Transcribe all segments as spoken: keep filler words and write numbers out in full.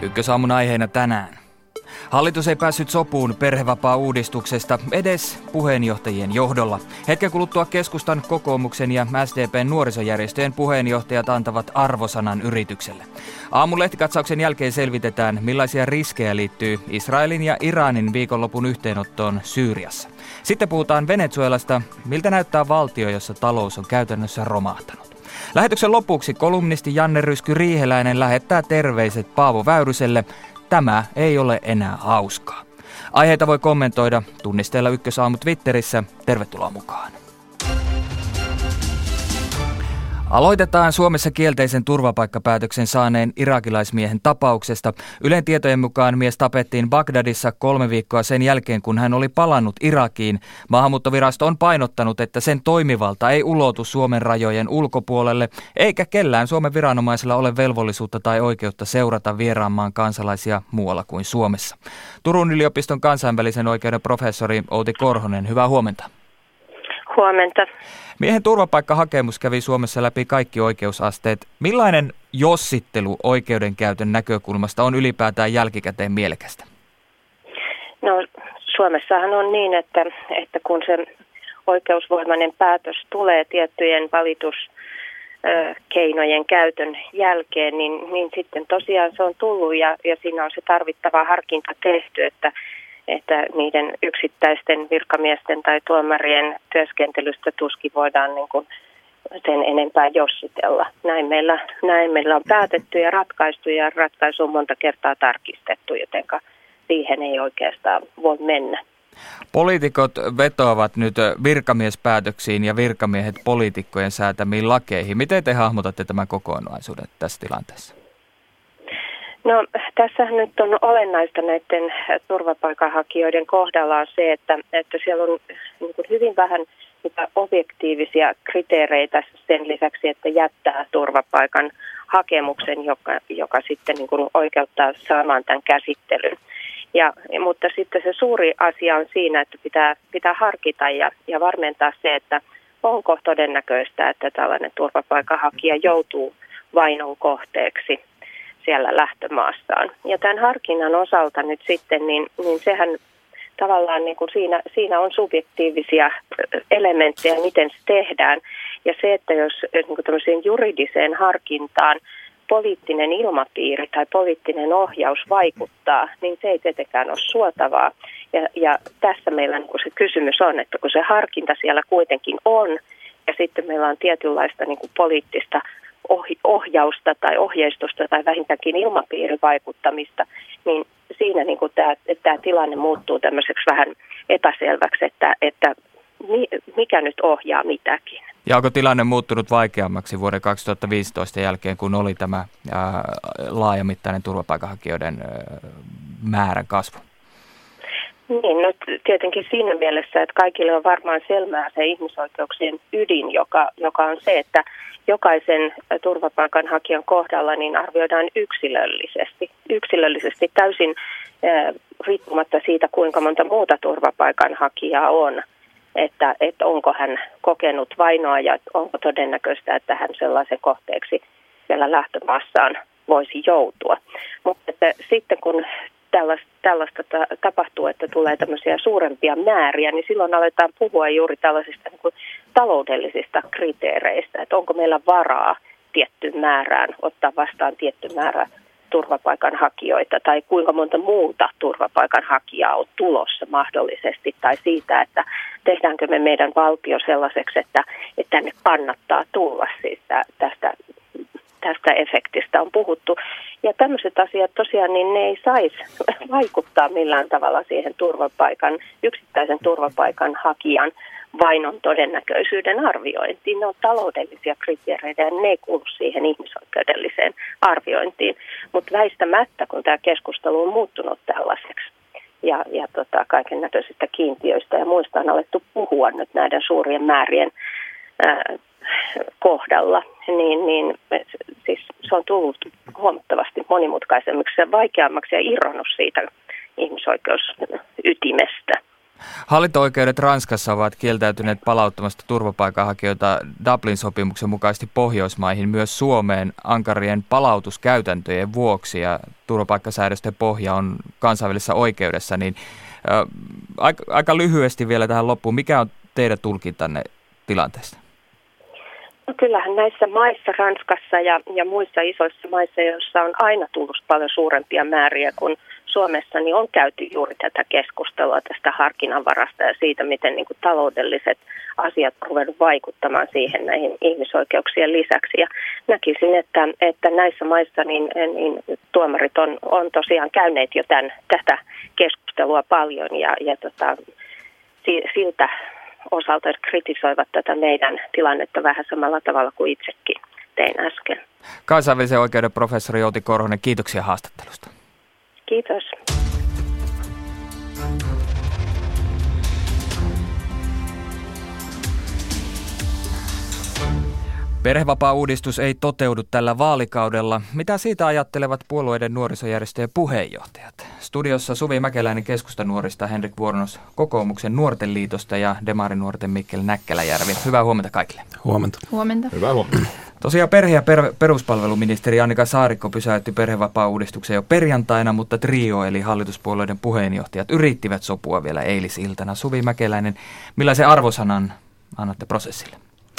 Ykkösaamun aiheena tänään. Hallitus ei päässyt sopuun perhevapaa-uudistuksesta edes puheenjohtajien johdolla. Hetken kuluttua keskustan, kokoomuksen ja S D P:n nuorisojärjestöjen puheenjohtajat antavat arvosanan yritykselle. Aamun lehtikatsauksen jälkeen selvitetään, millaisia riskejä liittyy Israelin ja Iranin viikonlopun yhteenottoon Syyriassa. Sitten puhutaan Venezuelasta, miltä näyttää valtio, jossa talous on käytännössä romahtanut. Lähetyksen lopuksi kolumnisti Janne Rysky-Riiheläinen lähettää terveiset Paavo Väyryselle. Tämä ei ole enää hauskaa. Aiheita voi kommentoida tunnisteella Ykkösaamu Twitterissä. Tervetuloa mukaan. Aloitetaan Suomessa kielteisen turvapaikkapäätöksen saaneen irakilaismiehen tapauksesta. Ylen tietojen mukaan mies tapettiin Bagdadissa kolme viikkoa sen jälkeen, kun hän oli palannut Irakiin. Maahanmuuttovirasto on painottanut, että sen toimivalta ei ulotu Suomen rajojen ulkopuolelle, eikä kellään Suomen viranomaisilla ole velvollisuutta tai oikeutta seurata vieraan maan kansalaisia muualla kuin Suomessa. Turun yliopiston kansainvälisen oikeuden professori Outi Korhonen, hyvää huomenta. Huomenta. Miehen turvapaikkahakemus kävi Suomessa läpi kaikki oikeusasteet. Millainen jossittelu oikeudenkäytön näkökulmasta on ylipäätään jälkikäteen mielekästä? No Suomessahan on niin, että, että kun se oikeusvoimainen päätös tulee tiettyjen valituskeinojen käytön jälkeen, niin, niin sitten tosiaan se on tullut ja, ja siinä on se tarvittava harkinta tehty, että että niiden yksittäisten virkamiesten tai tuomarien työskentelystä tuskin voidaan niin kuin sen enempää jossitella. Näin meillä, näin meillä on päätetty ja ratkaistu ja ratkaisu on monta kertaa tarkistettu, jotenka siihen ei oikeastaan voi mennä. Poliitikot vetoavat nyt virkamiespäätöksiin ja virkamiehet poliitikkojen säätämiin lakeihin. Miten te hahmotatte tämän kokonaisuuden tässä tilanteessa? No tässähän nyt on olennaista näiden turvapaikanhakijoiden kohdalla on se, että, että siellä on niin kuin hyvin vähän niitä objektiivisia kriteereitä sen lisäksi, että jättää turvapaikan hakemuksen, joka, joka sitten niin kuin oikeuttaa saamaan tämän käsittelyn. Ja, mutta sitten se suuri asia on siinä, että pitää, pitää harkita ja, ja varmentaa se, että onko todennäköistä, että tällainen turvapaikanhakija joutuu vainon kohteeksi siellä lähtömaassaan. Ja tämän harkinnan osalta nyt sitten, niin, niin sehän tavallaan niin kuin siinä, siinä on subjektiivisia elementtejä, miten se tehdään. Ja se, että jos niin kuin tämmöiseen juridiseen harkintaan poliittinen ilmapiiri tai poliittinen ohjaus vaikuttaa, niin se ei tietenkään ole suotavaa. Ja, ja tässä meillä niin kuin se kysymys on, että kun se harkinta siellä kuitenkin on, ja sitten meillä on tietynlaista niin kuin poliittista ohjausta tai ohjeistusta tai vähintäänkin ilmapiirivaikuttamista, niin siinä niin kuin tämä, tämä tilanne muuttuu tämmöiseksi vähän epäselväksi, että, että mikä nyt ohjaa mitäkin. Ja onko tilanne muuttunut vaikeammaksi vuoden kaksituhattaviisitoista jälkeen, kun oli tämä ää, laajamittainen turvapaikanhakijoiden ää, määrän kasvu? Niin, no tietenkin siinä mielessä, että kaikille on varmaan selvää se ihmisoikeuksien ydin, joka, joka on se, että jokaisen turvapaikanhakijan kohdalla niin arvioidaan yksilöllisesti, yksilöllisesti täysin äh, riippumatta siitä, kuinka monta muuta turvapaikanhakijaa on, että, että onko hän kokenut vainoa ja onko todennäköistä, että hän sellaisen kohteeksi siellä lähtömaassaan voisi joutua. Mutta että sitten kun Tällaista, tällaista tapahtuu, että tulee tämmöisiä suurempia määriä, niin silloin aletaan puhua juuri tällaisista niin kuin taloudellisista kriteereistä, että onko meillä varaa tiettyyn määrään, ottaa vastaan tietty määrä turvapaikanhakijoita tai kuinka monta muuta turvapaikanhakijaa on tulossa mahdollisesti tai siitä, että tehdäänkö me meidän valtio sellaiseksi, että, että tänne kannattaa tulla siis tästä Tästä efektistä on puhuttu. Ja tämmöiset asiat tosiaan, niin ne ei saisi vaikuttaa millään tavalla siihen turvapaikan, yksittäisen turvapaikan hakijan vainon todennäköisyyden arviointiin. Ne on taloudellisia kriteereitä ja ne ei kuulu siihen ihmisoikeudelliseen arviointiin. Mutta väistämättä, kun tämä keskustelu on muuttunut tällaiseksi ja, ja tota, kaiken näköisistä kiintiöistä ja muista on alettu puhua nyt näiden suurien määrien ää, kohdalla, niin, niin siis se on tullut huomattavasti monimutkaisemmaksi ja vaikeammaksi ja irronnut siitä ihmisoikeusytimestä. Hallinto-oikeudet Ranskassa ovat kieltäytyneet palauttamasta turvapaikanhakijoita Dublin-sopimuksen mukaisesti Pohjoismaihin, myös Suomeen ankarien palautuskäytäntöjen vuoksi, ja turvapaikkasäädösten pohja on kansainvälisessä oikeudessa. Niin, ä, aika, aika lyhyesti vielä tähän loppuun, mikä on teidän tulkintanne tilanteesta? No kyllähän näissä maissa, Ranskassa ja, ja muissa isoissa maissa, joissa on aina tullut paljon suurempia määriä kuin Suomessa, niin on käyty juuri tätä keskustelua tästä harkinnanvarasta ja siitä, miten niin kuin taloudelliset asiat on ruvennut vaikuttamaan siihen näihin ihmisoikeuksien lisäksi. Ja näkisin, että, että näissä maissa niin, niin tuomarit on, on tosiaan käyneet jo tämän, tätä keskustelua paljon ja, ja tota, siltä osalta kritisoivat tätä meidän tilannetta vähän samalla tavalla kuin itsekin tein äsken. Kansainvälisen oikeuden professori Outi Korhonen, kiitoksia haastattelusta. Kiitos. Perhevapaa-uudistus ei toteudu tällä vaalikaudella. Mitä siitä ajattelevat puolueiden nuorisojärjestöjen puheenjohtajat? Studiossa Suvi Mäkeläinen Keskustanuorista, Henrik Vuornos Kokoomuksen Nuorten liitosta ja Demarinuorten Mikkel Näkkäläjärvi. Hyvää huomenta kaikille. Huomenta. Huomenta. Hyvää huomenta. Tosiaan perhe- ja per- peruspalveluministeri Annika Saarikko pysäytti perhevapaa-uudistuksen jo perjantaina, mutta trio eli hallituspuolueiden puheenjohtajat yrittivät sopua vielä eilisiltana. Suvi Mäkeläinen, millaisen arvosanan annatte prosessille?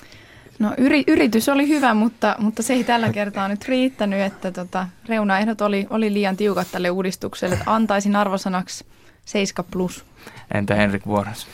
No yri, yritys oli hyvä, mutta, mutta se ei tällä kertaa nyt riittänyt, että tota, reunaehdot oli, oli liian tiukat tälle uudistukselle. Antaisin arvosanaksi seitsemän plus. Entä Henrik Vuornos?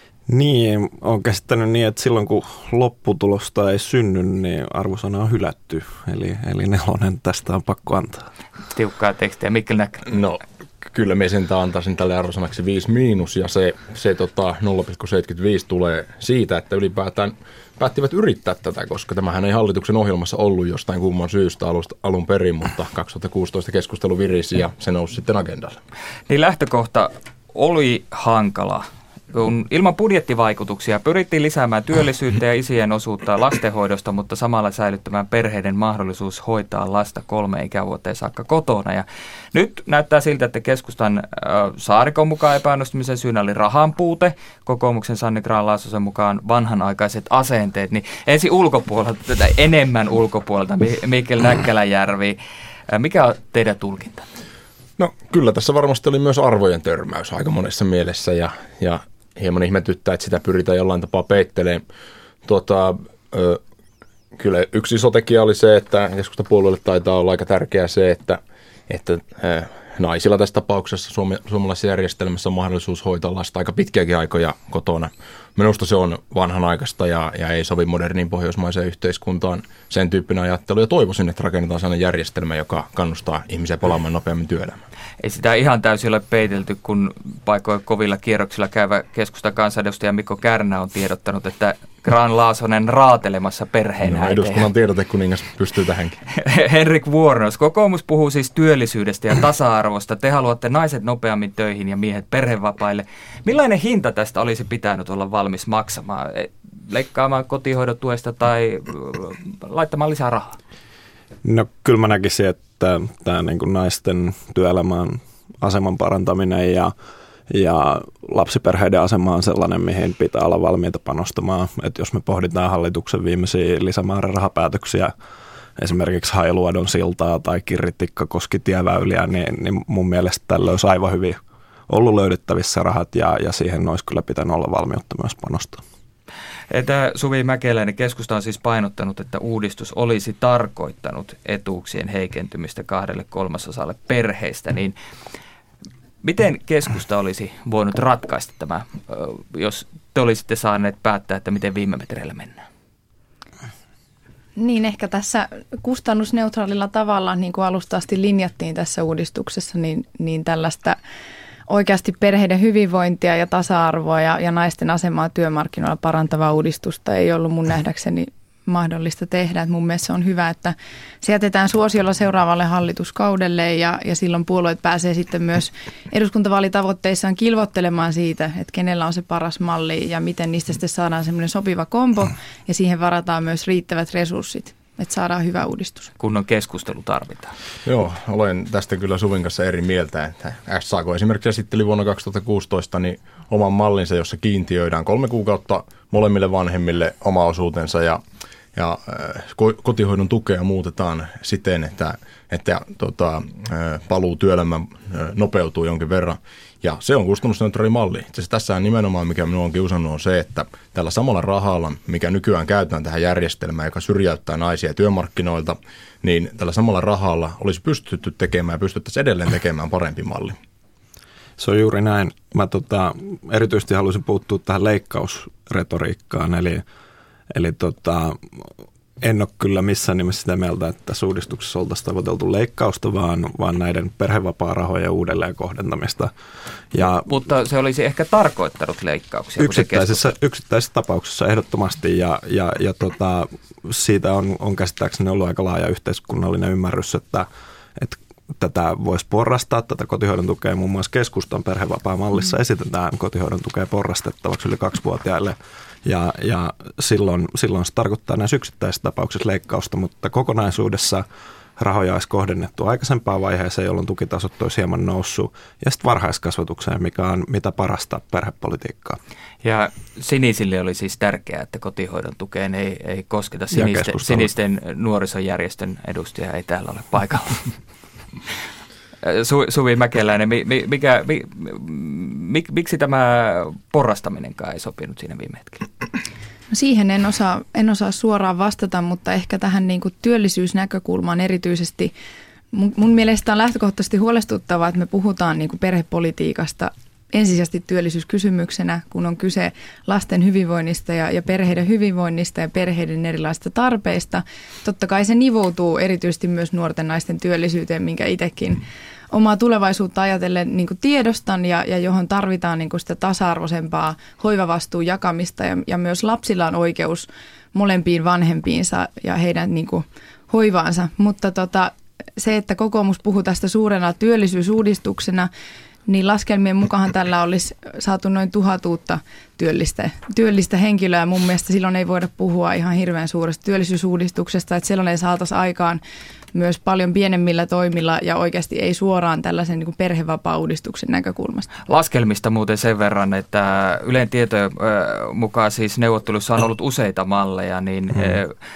Niin, olen käsittänyt niin, että silloin kun lopputulosta ei synny, niin arvosana on hylätty. Eli, eli nelonen tästä on pakko antaa. Tiukkaa tekstiä. Mikkel Näkkäläinen. No, kyllä me sentään antaisin tälle arvosanaksi viisi miinus, ja se, se tota, nolla pilkku seitsemänkymmentäviisi tulee siitä, että ylipäätään päättivät yrittää tätä, koska tämähän ei hallituksen ohjelmassa ollut jostain kumman syystä alusta, alun perin, mutta kaksituhattakuusitoista keskustelu virisi ja se nousi sitten agendalle. Niin lähtökohta oli hankala. Kun ilman budjettivaikutuksia pyrittiin lisäämään työllisyyttä ja isien osuutta lastenhoidosta, mutta samalla säilyttämään perheiden mahdollisuus hoitaa lasta kolme ikävuoteen saakka kotona. Ja nyt näyttää siltä, että keskustan äh, Saarikon mukaan epäonnistumisen syynä oli rahan puute, kokoomuksen Sanni Grahn-Laasosen mukaan vanhanaikaiset asenteet. Niin ensin ulkopuolelta, tätä enemmän ulkopuolelta, Mikkel Näkkäläjärvi. Äh, mikä on teidän tulkinta? No kyllä tässä varmasti oli myös arvojen törmäys aika monessa mielessä ja, ja hieman ihmetyttää, että sitä pyritään jollain tapaa peittelemään. Tuota, ö, kyllä yksi iso tekijä oli se, että keskustapuolueelle taitaa olla aika tärkeää se, että, että ö, naisilla tässä tapauksessa Suome, suomalaisessa järjestelmässä on mahdollisuus hoitaa lasta aika pitkiäkin aikoja kotona. Minusta se on vanhanaikaista ja, ja ei sovi moderniin pohjoismaiseen yhteiskuntaan sen tyyppinen ajattelu. Ja toivoisin, että rakennetaan sellainen järjestelmä, joka kannustaa ihmisiä palaamaan nopeammin työelämään. Ei sitä ihan täysin ole peitelty, kun paikoin kovilla kierroksilla käyvä keskustan kansanedustaja Mikko Kärnä on tiedottanut, että Grahn-Laasonen raatelemassa perheen no, eduskunnan tiedotekuningas pystyy tähänkin. Henrik Vuornos, kokoomus puhuu siis työllisyydestä ja tasa-arvosta. Te haluatte naiset nopeammin töihin ja miehet perhevapaille. Millainen hinta tästä olisi pitänyt olla valmis maksamaan? Leikkaamaan kotihoidon tuesta tai laittamaan lisää rahaa? No kyllä mä näkisin, että tämä niin kuin naisten työelämän aseman parantaminen ja, ja lapsiperheiden asema on sellainen, mihin pitää olla valmiita panostamaan. Että jos me pohditaan hallituksen viimeisiä lisämäärärahapäätöksiä, esimerkiksi Hailuodon siltaa tai Kirri-Tikkakoski-tieväyliä, niin, niin mun mielestä tällä olisi aivan hyvin ollut löydettävissä rahat ja, ja siihen olisi kyllä pitänyt olla valmiutta myös panostaa. Tämä Suvi Mäkeläinen, keskusta on siis painottanut, että uudistus olisi tarkoittanut etuuksien heikentymistä kahdelle kolmasosalle perheistä, niin miten keskusta olisi voinut ratkaista tämä, jos te olisitte saaneet päättää, että miten viime metreillä mennään? Niin ehkä tässä kustannusneutraalilla tavalla, niin kuin alusta asti linjattiin tässä uudistuksessa, niin, niin tällaista oikeasti perheiden hyvinvointia ja tasa-arvoa ja, ja naisten asemaa työmarkkinoilla parantavaa uudistusta ei ollut mun nähdäkseni mahdollista tehdä. Et mun mielestä se on hyvä, että se jätetään suosiolla seuraavalle hallituskaudelle ja, ja silloin puolueet pääsee sitten myös eduskuntavaalitavoitteissaan kilvoittelemaan siitä, että kenellä on se paras malli ja miten niistä sitten saadaan semmoinen sopiva kombo ja siihen varataan myös riittävät resurssit. että saadaan hyvä uudistus. Kunnon keskustelu tarvitaan. Joo, olen tästä kyllä Suvin kanssa eri mieltä, että S A K esimerkiksi esitteli vuonna kaksituhattakuusitoista niin oman mallinsa, jossa kiintiöidään kolme kuukautta molemmille vanhemmille oma osuutensa ja Ja kotihoidon tukea muutetaan siten, että, että tota, paluu työelämään nopeutuu jonkin verran. Ja se on kustannusneutraali malli. Tässä nimenomaan, mikä minua on kiusannut, on se, että tällä samalla rahalla, mikä nykyään käytetään tähän järjestelmään, joka syrjäyttää naisia työmarkkinoilta, niin tällä samalla rahalla olisi pystytty tekemään ja pystyttäisiin edelleen tekemään parempi malli. Se on juuri näin. Mä tota, erityisesti haluaisin puuttua tähän leikkausretoriikkaan, eli Eli tota, en ole kyllä missään nimessä sitä mieltä, että tässä uudistuksessa oltaisiin tavoiteltu leikkausta, vaan, vaan näiden perhevapaarahojen uudelleen kohdentamista. Ja mutta se olisi ehkä tarkoittanut leikkauksia. Yksittäisissä, yksittäisissä tapauksissa ehdottomasti, ja, ja, ja tota, siitä on, on käsittääkseni ollut aika laaja yhteiskunnallinen ymmärrys, että, että tätä voisi porrastaa, tätä kotihoidon tukea. Muun muassa keskustan perhevapaamallissa mm. esitetään kotihoidon tukea porrastettavaksi yli kaksivuotiaille. Ja, ja silloin, silloin se tarkoittaa näissä yksittäisissä tapauksissa leikkausta, mutta kokonaisuudessa rahoja olisi kohdennettu aikaisempaan vaiheeseen, jolloin tukitasot olisi hieman noussut, ja sitten varhaiskasvatukseen, mikä on mitä parasta perhepolitiikkaa. Ja sinisille oli siis tärkeää, että kotihoidon tukeen ei, ei kosketa. Sinisten, sinisten nuorisojärjestön edustaja ei täällä ole paikalla. Su, Suvi Mäkeläinen, mikä, mi, mi, miksi tämä porrastaminenkaan ei sopinut siinä viime hetkellä? No siihen en osaa, en osaa suoraan vastata, mutta ehkä tähän niin kuin työllisyysnäkökulmaan erityisesti. Mun, mun mielestä on lähtökohtaisesti huolestuttavaa, että me puhutaan niin kuin perhepolitiikasta ensisijaisesti työllisyyskysymyksenä, kun on kyse lasten hyvinvoinnista ja, ja perheiden hyvinvoinnista ja perheiden erilaisista tarpeista. Totta kai se nivoutuu erityisesti myös nuorten naisten työllisyyteen, minkä itsekin omaa tulevaisuutta ajatellen niin kuin tiedostan ja, ja johon tarvitaan niin kuin sitä tasa-arvoisempaa hoivavastuun jakamista ja, ja myös lapsilla on oikeus molempiin vanhempiinsa ja heidän niin kuin hoivaansa. Mutta tota, se, että kokoomus puhuu tästä suurena työllisyysuudistuksena, niin laskelmien mukaan tällä olisi saatu noin tuhat uutta työllistä, työllistä henkilöä. Mun mielestä silloin ei voida puhua ihan hirveän suuresta työllisyysuudistuksesta, että silloin ei saataisi aikaan myös paljon pienemmillä toimilla ja oikeasti ei suoraan tällaisen niin kuin perhevapaa-uudistuksen näkökulmasta. Laskelmista muuten sen verran, että Ylen tietojen mukaan siis neuvottelussa on ollut useita malleja, niin hmm.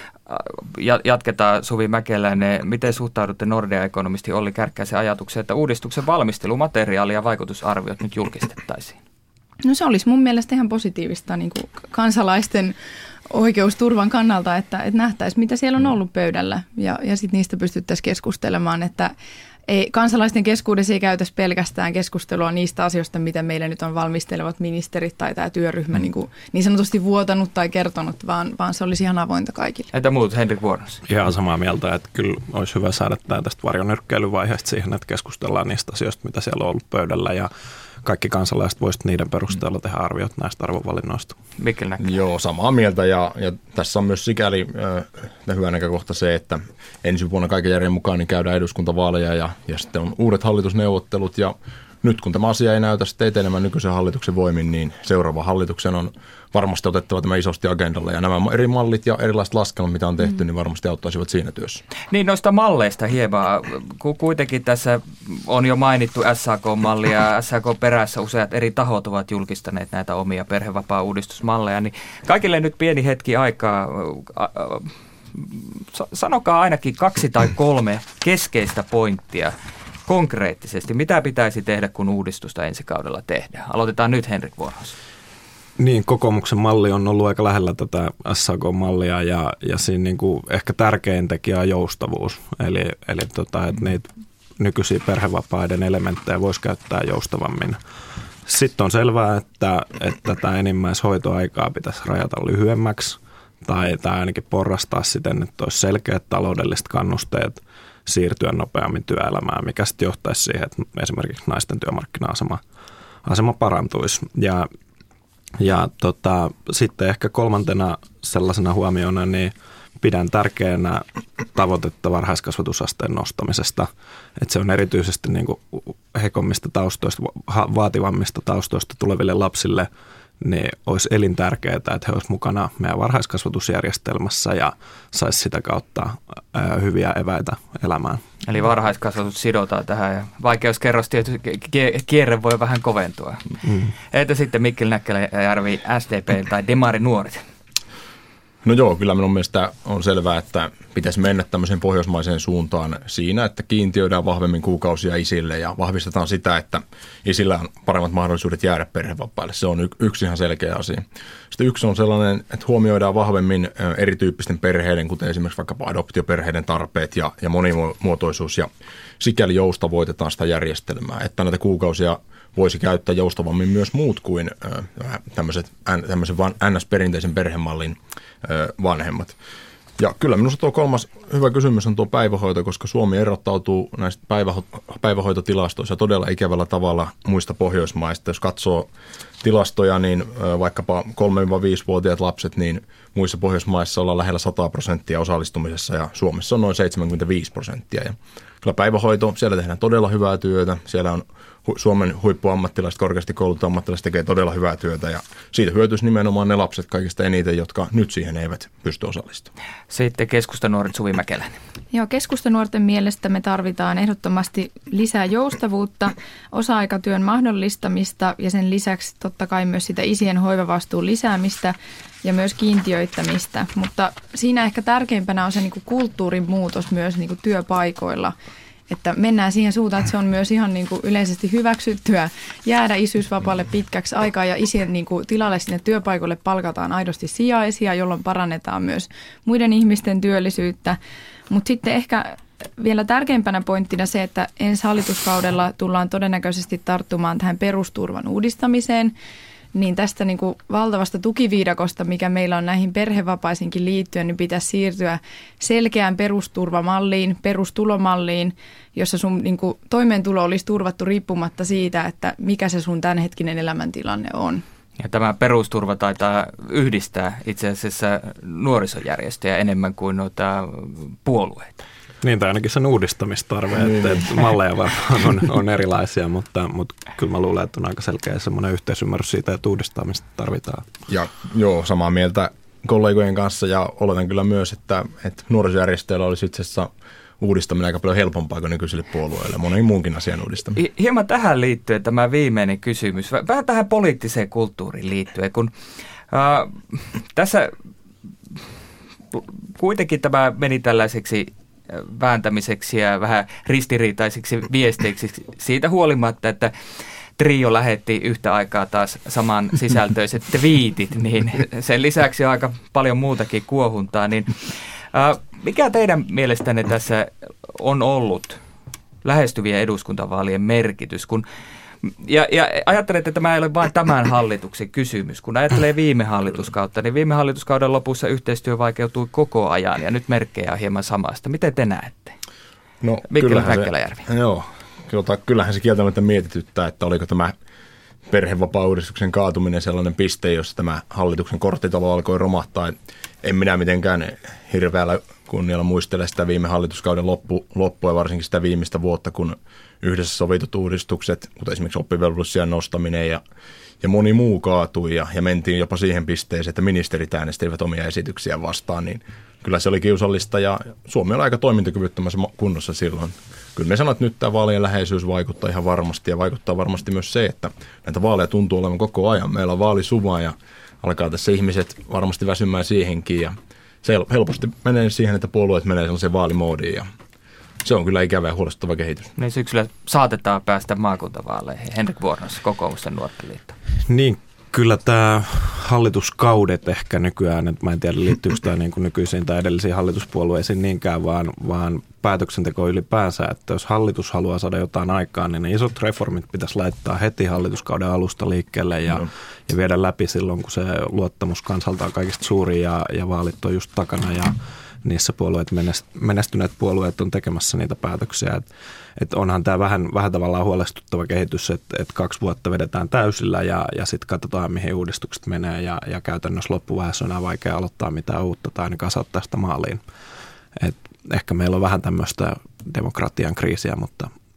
Jatketaan Suvi Mäkeläinen. Miten suhtaudutte Nordea-ekonomisti Olli Kärkkäisen ajatukseen, että uudistuksen valmistelumateriaali ja vaikutusarviot nyt julkistettaisiin? No se olisi mun mielestä ihan positiivista niin kuin kansalaisten oikeusturvan kannalta, että, että nähtäisiin, mitä siellä on ollut pöydällä ja, ja sitten niistä pystyttäisiin keskustelemaan, että ei, kansalaisten keskuudessa ei käytäisi pelkästään keskustelua niistä asioista, mitä meillä nyt on valmistelevat ministerit tai tämä työryhmä mm. niin, kuin, niin sanotusti vuotanut tai kertonut, vaan, vaan se olisi ihan avointa kaikille. Entä muut, Henrik Vuornos? Ihan samaa mieltä, että kyllä olisi hyvä saada tästä varjonyrkkeilyvaiheesta siihen, että keskustellaan niistä asioista, mitä siellä on ollut pöydällä ja kaikki kansalaiset voisivat niiden perusteella tehdä arviot näistä arvovalinnoista. Mikkel näkee. Joo, samaa mieltä ja, ja tässä on myös sikäli äh, hyvä näkökohta se, että ensi vuonna kaiken järjen mukaan niin käydään eduskuntavaaleja ja, ja sitten on uudet hallitusneuvottelut ja nyt kun tämä asia ei näytä sitten etenemään nykyisen hallituksen voimin, niin seuraava hallituksen on varmasti otettava tämä isosti agendalle. Ja nämä eri mallit ja erilaiset laskelmat, mitä on tehty, mm. niin varmasti auttaisivat siinä työssä. Niin noista malleista hieman. Kuitenkin tässä on jo mainittu S A K-malli ja S A K-perässä useat eri tahot ovat julkistaneet näitä omia perhevapaa-uudistusmalleja. Niin kaikille nyt pieni hetki aikaa. Sanokaa ainakin kaksi tai kolme keskeistä pointtia konkreettisesti. Mitä pitäisi tehdä, kun uudistusta ensi kaudella tehdään? Aloitetaan nyt Henrik Vuornos. Niin, kokoomuksen malli on ollut aika lähellä tätä S A K-mallia ja, ja siinä niin kuin ehkä tärkein tekijä on joustavuus. Eli, eli tota, että niitä nykyisiä perhevapaiden elementtejä voisi käyttää joustavammin. Sitten on selvää, että, että tätä enimmäishoitoaikaa pitäisi rajata lyhyemmäksi tai, tai ainakin porrastaa siten, että olisi selkeät taloudelliset kannusteet siirtyä nopeammin työelämään, mikä sitten johtaisi siihen, että esimerkiksi naisten työmarkkina-asema asema parantuisi. Ja, ja tota, sitten ehkä kolmantena sellaisena huomiona, niin pidän tärkeänä tavoitetta varhaiskasvatusasteen nostamisesta. Että se on erityisesti niin kuin heikommista taustoista, vaativammista taustoista tuleville lapsille niin olisi elintärkeää, että he olisivat mukana meidän varhaiskasvatusjärjestelmässä ja saisi sitä kautta ää, hyviä eväitä elämään. Eli varhaiskasvatus sidotaan tähän ja vaikeuskerros tietysti kierre voi vähän koventua. Mm. Entä sitten Mikkel Näkkäläjärvi, S D P tai Demarinuoret? No joo, kyllä minun mielestä on selvää, että pitäisi mennä tämmöiseen pohjoismaiseen suuntaan siinä, että kiintiöidään vahvemmin kuukausia isille ja vahvistetaan sitä, että isillä on paremmat mahdollisuudet jäädä perhevapaille. Se on y- yksi ihan selkeä asia. Sitten yksi on sellainen, että huomioidaan vahvemmin erityyppisten perheiden, kuten esimerkiksi vaikkapa adoptioperheiden tarpeet ja, ja monimuotoisuus ja sikäli joustavoitetaan sitä järjestelmää, että näitä kuukausia voisi käyttää joustavammin myös muut kuin äh, tämmöiset, tämmöisen N S-perinteisen perhemallin äh, vanhemmat. Ja kyllä minusta tuo kolmas hyvä kysymys on tuo päivähoito, koska Suomi erottautuu näistä päiväho- päivähoitotilastoissa todella ikävällä tavalla muista Pohjoismaista. Jos katsoo tilastoja, niin äh, vaikkapa kolme-viisivuotiaat lapset, niin muissa Pohjoismaissa ollaan lähellä sata prosenttia osallistumisessa ja Suomessa on noin seitsemänkymmentäviisi prosenttia. Ja kyllä päivähoito, siellä tehdään todella hyvää työtä, siellä on Suomen huippuammattilaiset, korkeasti koulutetut ammattilaiset tekee todella hyvää työtä ja siitä hyötyisi nimenomaan ne lapset kaikista eniten, jotka nyt siihen eivät pysty osallistumaan. Sitten keskustanuoret, Suvi Mäkeläinen. Joo, keskustanuorten mielestä me tarvitaan ehdottomasti lisää joustavuutta, osa-aikatyön mahdollistamista ja sen lisäksi totta kai myös sitä isien hoivavastuun lisäämistä ja myös kiintiöittämistä, mutta siinä ehkä tärkeimpänä on se niin kuin kulttuurin muutos myös niin kuin työpaikoilla. Että mennään siihen suuntaan, että se on myös ihan niin kuin yleisesti hyväksyttyä jäädä isyysvapaalle pitkäksi aikaa ja isien niin kuin tilalle sinne työpaikoille palkataan aidosti sijaisia, jolloin parannetaan myös muiden ihmisten työllisyyttä. Mutta sitten ehkä vielä tärkeimpänä pointtina se, että ensi hallituskaudella tullaan todennäköisesti tarttumaan tähän perusturvan uudistamiseen. Niin tästä niin kuin valtavasta tukiviidakosta, mikä meillä on näihin perhevapaisinkin liittyen, niin pitäisi siirtyä selkeään perusturvamalliin, perustulomalliin, jossa sun niin kuin toimeentulo olisi turvattu riippumatta siitä, että mikä se sun tämänhetkinen elämäntilanne on. Ja tämä perusturva taitaa yhdistää itse asiassa nuorisojärjestöjä enemmän kuin noita puolueita. Niin, tai ainakin sen uudistamistarve, että, että malleja varmaan on, on erilaisia, mutta, mutta kyllä mä luulen, että on aika selkeä semmoinen yhteisymmärrys siitä, että uudistamista tarvitaan. Ja joo, samaa mieltä kollegojen kanssa ja oletan kyllä myös, että, että nuorisojärjestöillä olisi itse asiassa uudistaminen aika paljon helpompaa kuin nykyisille puolueille, monen muunkin asian uudistaminen. Hieman tähän liittyen tämä viimeinen kysymys, vähän tähän poliittiseen kulttuuriin liittyen, kun äh, tässä kuitenkin tämä meni tällaiseksi vääntämiseksi ja vähän ristiriitaisiksi viesteiksi siitä huolimatta, että Trio lähetti yhtä aikaa taas saman sisältöiset twiitit, niin sen lisäksi on aika paljon muutakin kuohuntaa. Niin, ää, mikä teidän mielestänne tässä on ollut lähestyvien eduskuntavaalien merkitys? Kun, ja, ja ajattelen, että tämä ei ole vain tämän hallituksen kysymys. Kun ajattelee viime hallituskautta, niin viime hallituskauden lopussa yhteistyö vaikeutui koko ajan ja nyt merkkejä on hieman samasta. Miten te näette? No, Mikkel Näkkäläjärvi. Joo, kyllähän se kieltämättä mietityttää, että oliko tämä perhevapaa-uudistuksen kaatuminen sellainen piste, jossa tämä hallituksen korttitalo alkoi romahtaa. En minä mitenkään hirveällä kunnialla muistele sitä viime hallituskauden loppu, loppua ja varsinkin sitä viimeistä vuotta, kun yhdessä sovitut uudistukset, kuten esimerkiksi oppivelvollisuusiän nostaminen ja, ja moni muu kaatui ja, ja mentiin jopa siihen pisteeseen, että ministerit äänestivät omia esityksiä vastaan, niin kyllä se oli kiusallista ja Suomi oli aika toimintakyvyttömässä kunnossa silloin. Kyllä me sanoin, että nyt tämä vaalien läheisyys vaikuttaa ihan varmasti ja vaikuttaa varmasti myös se, että näitä vaaleja tuntuu olevan koko ajan. Meillä on vaalisuva ja alkaa tässä ihmiset varmasti väsymään siihenkin ja se helposti menee siihen, että puolueet menee sellaiseen vaalimoodiin ja se on kyllä ikävä ja huolestuttava kehitys. Niin syksyllä saatetaan päästä maakuntavaaleihin. Henrik Vuornos, Kokoomus ja Nuorten liitto. Niin, kyllä tämä hallituskaudet ehkä nykyään, että mä en tiedä liittyykö tämä niin kuin nykyisiin tai edellisiin hallituspuolueisiin niinkään, vaan, vaan päätöksenteko ylipäänsä, että jos hallitus haluaa saada jotain aikaan, niin ne isot reformit pitäisi laittaa heti hallituskauden alusta liikkeelle ja, no. ja viedä läpi silloin, kun se luottamus kansalta on kaikista suuri ja, ja vaalit on just takana ja niissä puolueet, menestyneet puolueet on tekemässä niitä päätöksiä. Et, et onhan tämä vähän, vähän tavallaan huolestuttava kehitys, että et kaksi vuotta vedetään täysillä ja, ja sitten katsotaan, mihin uudistukset menee ja, ja käytännössä loppuvaiheessa on enää vaikea aloittaa mitään uutta tai ainakaan saattaa sitä maaliin. Et ehkä meillä on vähän tämmöistä demokratian kriisiä, mutta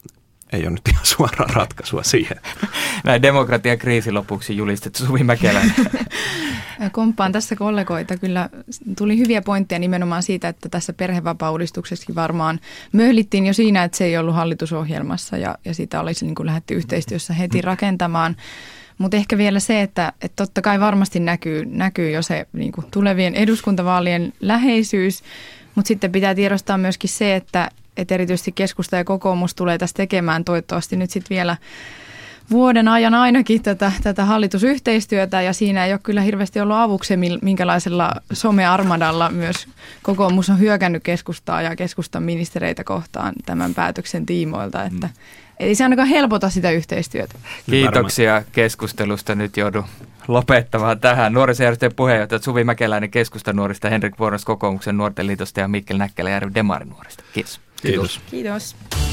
ei ole nyt ihan suoraa ratkaisua siihen. Näin demokratian kriisi lopuksi julistettu. Suvi Mäkeläinen. Komppaan tässä kollegoita. Kyllä tuli hyviä pointteja nimenomaan siitä, että tässä perhevapaa-uudistuksessakin varmaan möhlittiin jo siinä, että se ei ollut hallitusohjelmassa ja, ja sitä olisi niin kuin lähdetty yhteistyössä heti rakentamaan. Mutta ehkä vielä se, että, että totta kai varmasti näkyy, näkyy jo se niin kuin tulevien eduskuntavaalien läheisyys, mutta sitten pitää tiedostaa myöskin se, että, että erityisesti keskusta ja kokoomus tulee tässä tekemään toivottavasti nyt sitten vielä vuoden ajan ainakin tätä, tätä hallitusyhteistyötä ja siinä ei ole kyllä hirveästi ollut avuksi, minkälaisella somearmadalla myös kokoomus on hyökännyt keskustaa ja keskustan ministereitä kohtaan tämän päätöksen tiimoilta, että mm. ei se ainakaan helpota sitä yhteistyötä. Kiitoksia keskustelusta. Nyt joudun lopettamaan tähän. Nuorisojärjestöjen puheenjohtajat Suvi Mäkeläinen keskustan nuorista, Henrik Vuornos kokoomuksen nuorten liitosta ja Mikkel Näkkäläjärvi Demarin nuorista. Kiitos. Kiitos. Kiitos.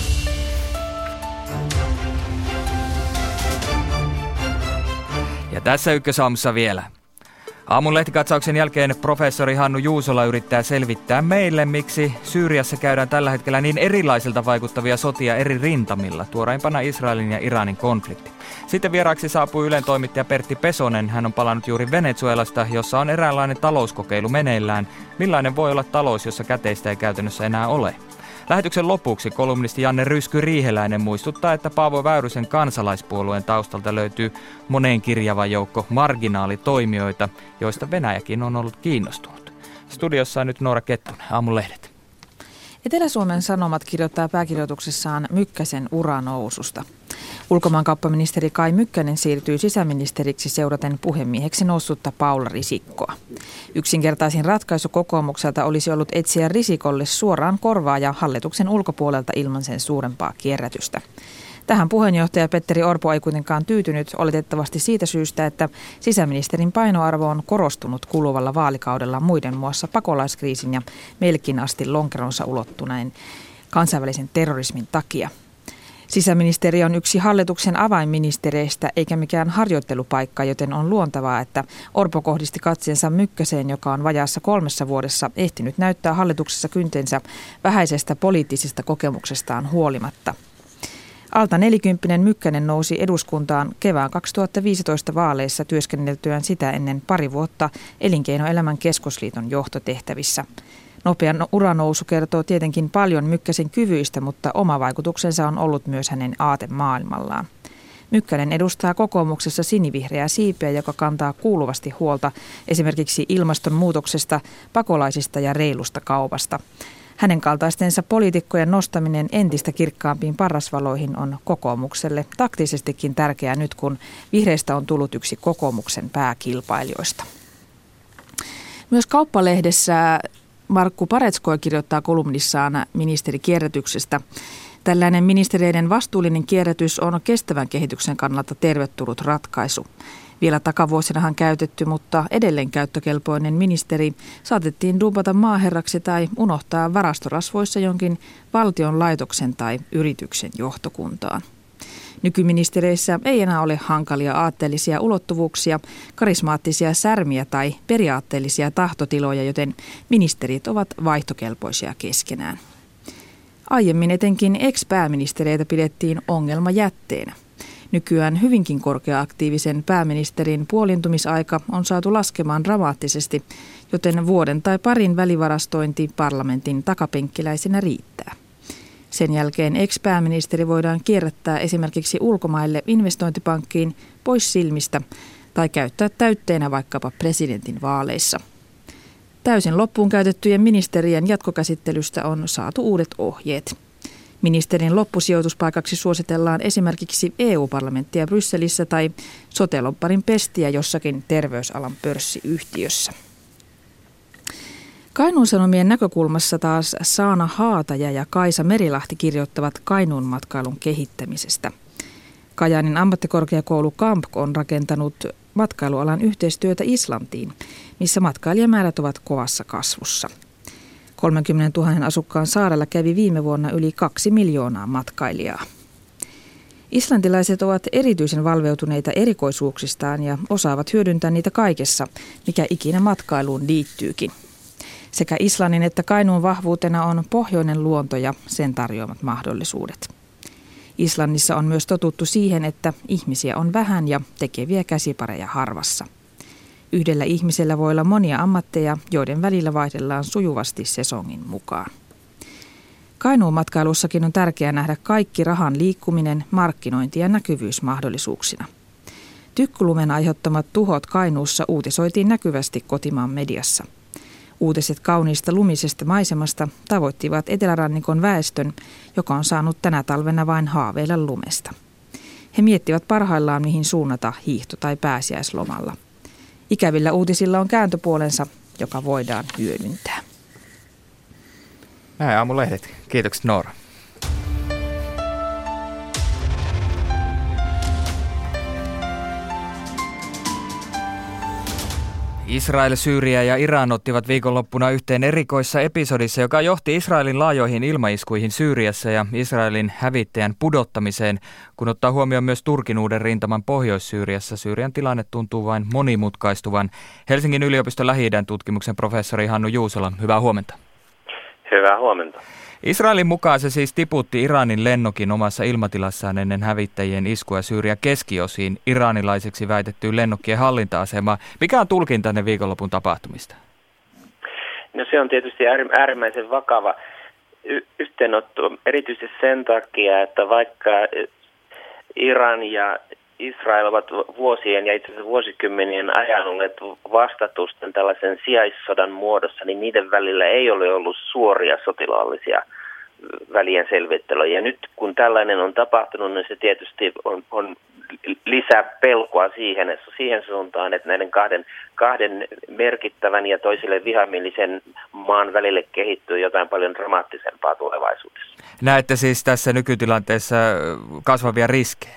Ja tässä Ykkösaamussa vielä. Aamun lehtikatsauksen jälkeen professori Hannu Juusola yrittää selvittää meille, miksi Syyriassa käydään tällä hetkellä niin erilaisilta vaikuttavia sotia eri rintamilla, tuoreimpana Israelin ja Iranin konflikti. Sitten vieraaksi saapui Ylen toimittaja Pertti Pesonen. Hän on palannut juuri Venezuelasta, jossa on eräänlainen talouskokeilu meneillään. Millainen voi olla talous, jossa käteistä ei käytännössä enää ole? Lähetyksen lopuksi kolumnisti Janne Rysky-Riiheläinen muistuttaa, että Paavo Väyrysen Kansalaispuolueen taustalta löytyy moneen kirjava joukko marginaalitoimijoita, joista Venäjäkin on ollut kiinnostunut. Studiossa on nyt Noora Kettunen, Aamulehdet. Etelä-Suomen Sanomat kirjoittaa pääkirjoituksessaan Mykkäsen uranoususta. Ulkomaankauppaministeri Kai Mykkänen siirtyy sisäministeriksi seuraten puhemieheksi noussutta Paula Risikkoa. Yksinkertaisin ratkaisu kokoomukselta olisi ollut etsiä Risikolle suoraan korvaaja hallituksen ulkopuolelta ilman sen suurempaa kierrätystä. Tähän puheenjohtaja Petteri Orpo ei kuitenkaan tyytynyt oletettavasti siitä syystä, että sisäministerin painoarvo on korostunut kuluvalla vaalikaudella muiden muassa pakolaiskriisin ja melkein asti lonkeronsa ulottuneen kansainvälisen terrorismin takia. Sisäministeri on yksi hallituksen avainministereistä eikä mikään harjoittelupaikka, joten on luontavaa, että Orpo kohdisti katseensa Mykkäseen, joka on vajaassa kolmessa vuodessa ehtinyt näyttää hallituksessa kyntensä vähäisestä poliittisesta kokemuksestaan huolimatta. Alta nelikymppinen Mykkänen nousi eduskuntaan kevään kaksituhattaviisitoista vaaleissa työskenneltyään sitä ennen pari vuotta Elinkeinoelämän keskusliiton johtotehtävissä. Nopean uranousu kertoo tietenkin paljon Mykkäsen kyvyistä, mutta oma vaikutuksensa on ollut myös hänen aatemaailmallaan. Mykkänen edustaa kokoomuksessa sinivihreää siipeä, joka kantaa kuuluvasti huolta esimerkiksi ilmastonmuutoksesta, pakolaisista ja reilusta kaupasta. Hänen kaltaistensa poliitikkojen nostaminen entistä kirkkaampiin parrasvaloihin on kokoomukselle taktisestikin tärkeää nyt, kun vihreistä on tullut yksi kokoomuksen pääkilpailijoista. Myös Kauppalehdessä Markku Paretskoi kirjoittaa kolumnissaan ministerikierrätyksestä. Tällainen ministereiden vastuullinen kierrätys on kestävän kehityksen kannalta tervetullut ratkaisu. Vielä takavuosinahan käytetty, mutta edelleen käyttökelpoinen ministeri saatettiin dumpata maaherraksi tai unohtaa varastorasvoissa jonkin valtion laitoksen tai yrityksen johtokuntaan. Nykyministereissä ei enää ole hankalia aatteellisia ulottuvuuksia, karismaattisia särmiä tai periaatteellisia tahtotiloja, joten ministerit ovat vaihtokelpoisia keskenään. Aiemmin etenkin ex-pääministereitä pidettiin ongelmajätteenä. Nykyään hyvinkin korkea-aktiivisen pääministerin puoliintumisaika on saatu laskemaan dramaattisesti, joten vuoden tai parin välivarastointi parlamentin takapenkkiläisenä riittää. Sen jälkeen ex-pääministeri voidaan kierrättää esimerkiksi ulkomaille investointipankkiin pois silmistä tai käyttää täytteenä vaikkapa presidentin vaaleissa. Täysin loppuun käytettyjen ministerien jatkokäsittelystä on saatu uudet ohjeet. Ministerin loppusijoituspaikaksi suositellaan esimerkiksi E U-parlamenttia Brysselissä tai sote-lobbarin pestiä jossakin terveysalan pörssiyhtiössä. Kainuun Sanomien näkökulmassa taas Saana Haataja ja Kaisa Merilahti kirjoittavat Kainuun matkailun kehittämisestä. Kajaanin ammattikorkeakoulu Kamp on rakentanut matkailualan yhteistyötä Islantiin, missä matkailijamäärät ovat kovassa kasvussa. kolmekymmentätuhatta asukkaan saarella kävi viime vuonna yli kaksi miljoonaa matkailijaa. Islantilaiset ovat erityisen valveutuneita erikoisuuksistaan ja osaavat hyödyntää niitä kaikessa, mikä ikinä matkailuun liittyykin. Sekä Islannin että Kainuun vahvuutena on pohjoinen luonto ja sen tarjoamat mahdollisuudet. Islannissa on myös totuttu siihen, että ihmisiä on vähän ja tekeviä käsipareja harvassa. Yhdellä ihmisellä voi olla monia ammatteja, joiden välillä vaihdellaan sujuvasti sesongin mukaan. Kainuun matkailussakin on tärkeää nähdä kaikki rahan liikkuminen markkinointi- ja näkyvyysmahdollisuuksina. Tykkulumen aiheuttamat tuhot Kainuussa uutisoitiin näkyvästi kotimaan mediassa. Uutiset kauniista lumisesta maisemasta tavoittivat etelärannikon väestön, joka on saanut tänä talvena vain haaveilla lumesta. He miettivät parhaillaan, mihin suunnata hiihto- tai pääsiäislomalla. Ikävillä uutisilla on kääntöpuolensa, joka voidaan hyödyntää. Näin aamulehdet. Kiitokset Noora. Israel, Syyria ja Iran ottivat viikonloppuna yhteen erikoissa episodissa, joka johti Israelin laajoihin ilmaiskuihin Syyriassa ja Israelin hävittäjän pudottamiseen. Kun ottaa huomioon myös Turkin uuden rintaman Pohjois-Syyriassa, Syyrian tilanne tuntuu vain monimutkaistuvan. Helsingin yliopiston Lähi-idän tutkimuksen professori Hannu Juusola, hyvää huomenta. Hyvää huomenta. Israelin mukaan se siis tiputti Iranin lennokin omassa ilmatilassaan ennen hävittäjien iskua Syyrian keskiosiin iranilaiseksi väitettyyn lennokkien hallinta-asemaan. Mikä on tulkintanne viikonlopun tapahtumista? No se on tietysti äärimmäisen vakava y- yhteenotto, erityisesti sen takia, että vaikka Iran ja Israel ovat vuosien ja itse asiassa vuosikymmenien ajan olleet vastatusten tällaisen sijaissodan muodossa, niin niiden välillä ei ole ollut suoria sotilaallisia välien selvittelyjä. Ja nyt kun tällainen on tapahtunut, niin se tietysti on, on lisää pelkoa siihen, siihen suuntaan, että näiden kahden, kahden merkittävän ja toisille vihamielisen maan välille kehittyy jotain paljon dramaattisempaa tulevaisuudessa. Näette siis tässä nykytilanteessa kasvavia riskejä?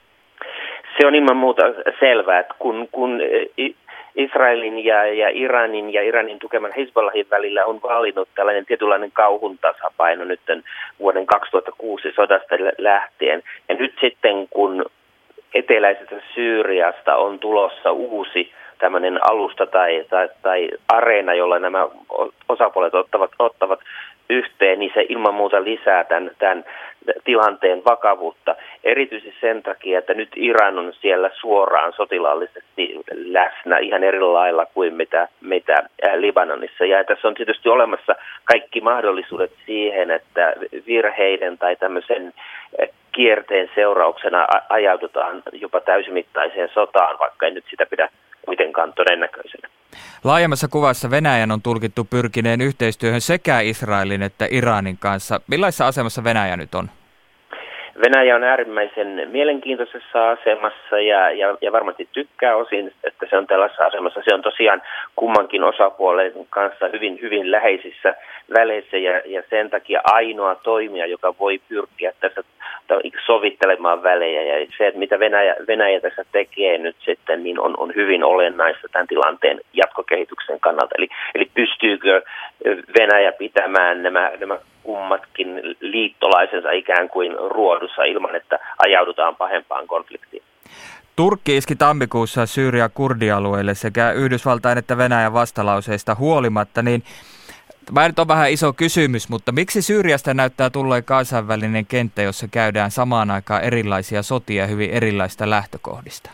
Se on ilman muuta selvää, että kun, kun Israelin ja, ja Iranin ja Iranin tukeman Hezbollahin välillä on valinnut tällainen tietynlainen kauhun tasapaino nyt vuoden kaksituhattakuusi sodasta lähtien. Ja nyt sitten kun eteläisestä Syyriasta on tulossa uusi tämmöinen alusta tai, tai, tai areena, jolla nämä osapuolet ottavat, ottavat yhteen, niin se ilman muuta lisää tämän, tämän tilanteen vakavuutta. Erityisesti sen takia, että nyt Iran on siellä suoraan sotilaallisesti läsnä ihan eri lailla kuin mitä, mitä Libanonissa. Ja tässä on tietysti olemassa kaikki mahdollisuudet siihen, että virheiden tai tämmöisen kierteen seurauksena ajaudutaan jopa täysimittaiseen sotaan, vaikka ei nyt sitä pidä kuitenkaan todennäköisenä. Laajemmassa kuvassa Venäjän on tulkittu pyrkineen yhteistyöhön sekä Israelin että Iranin kanssa. Millaisessa asemassa Venäjä nyt on? Venäjä on äärimmäisen mielenkiintoisessa asemassa ja, ja, ja varmasti tykkää osin, että se on tällaisessa asemassa. Se on tosiaan kummankin osapuolen kanssa hyvin, hyvin läheisissä väleissä ja, ja sen takia ainoa toimija, joka voi pyrkiä tässä sovittelemaan välejä. Ja se, että mitä Venäjä, Venäjä tässä tekee nyt sitten, niin on, on hyvin olennaista tämän tilanteen jatkokehityksen kannalta. Eli, eli pystyykö Venäjä pitämään nämä, nämä kummatkin liittolaisensa ikään kuin ruodussa ilman, että ajaudutaan pahempaan konfliktiin. Turkki iski tammikuussa Syyrian kurdialueille sekä Yhdysvaltain että Venäjän vastalauseista huolimatta, niin tämä nyt on vähän iso kysymys, mutta miksi Syyriasta näyttää tulleen kansainvälinen kenttä, jossa käydään samaan aikaan erilaisia sotia hyvin erilaisista lähtökohdista?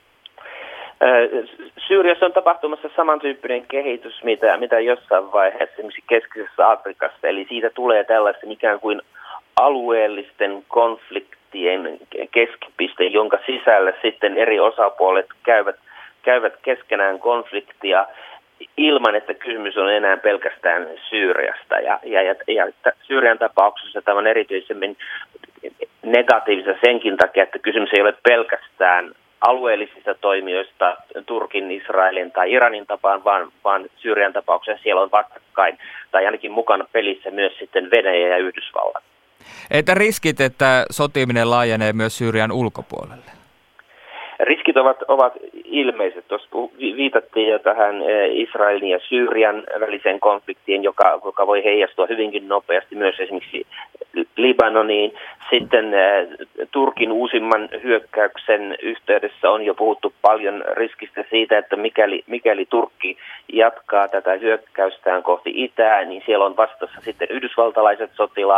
Syyriassa on tapahtumassa samantyyppinen kehitys, mitä, mitä jossain vaiheessa esimerkiksi keskisessä Afrikassa, eli siitä tulee tällaisten ikään kuin alueellisten konfliktien keskipiste, jonka sisällä sitten eri osapuolet käyvät, käyvät keskenään konfliktia ilman, että kysymys on enää pelkästään Syyriasta. Ja, ja, ja, ja Syyrian tapauksessa tämä on erityisemmin negatiivista senkin takia, että kysymys ei ole pelkästään alueellisista toimijoista Turkin, Israelin tai Iranin tapaan, vaan, vaan Syyrian tapauksessa siellä on vastakkain tai ainakin mukana pelissä myös sitten Venäjä ja Yhdysvallat. Entä riskit, että sotiminen laajenee myös Syyrian ulkopuolelle? Riskit ovat, ovat ilmeiset. Tuossa viitattiin jo tähän Israelin ja Syyrian väliseen konfliktiin, joka, joka voi heijastua hyvinkin nopeasti myös esimerkiksi Libanoniin. Sitten Turkin uusimman hyökkäyksen yhteydessä on jo puhuttu paljon riskistä siitä, että mikäli, mikäli Turkki jatkaa tätä hyökkäystään kohti itää, niin siellä on vastassa sitten yhdysvaltalaiset sotilaat.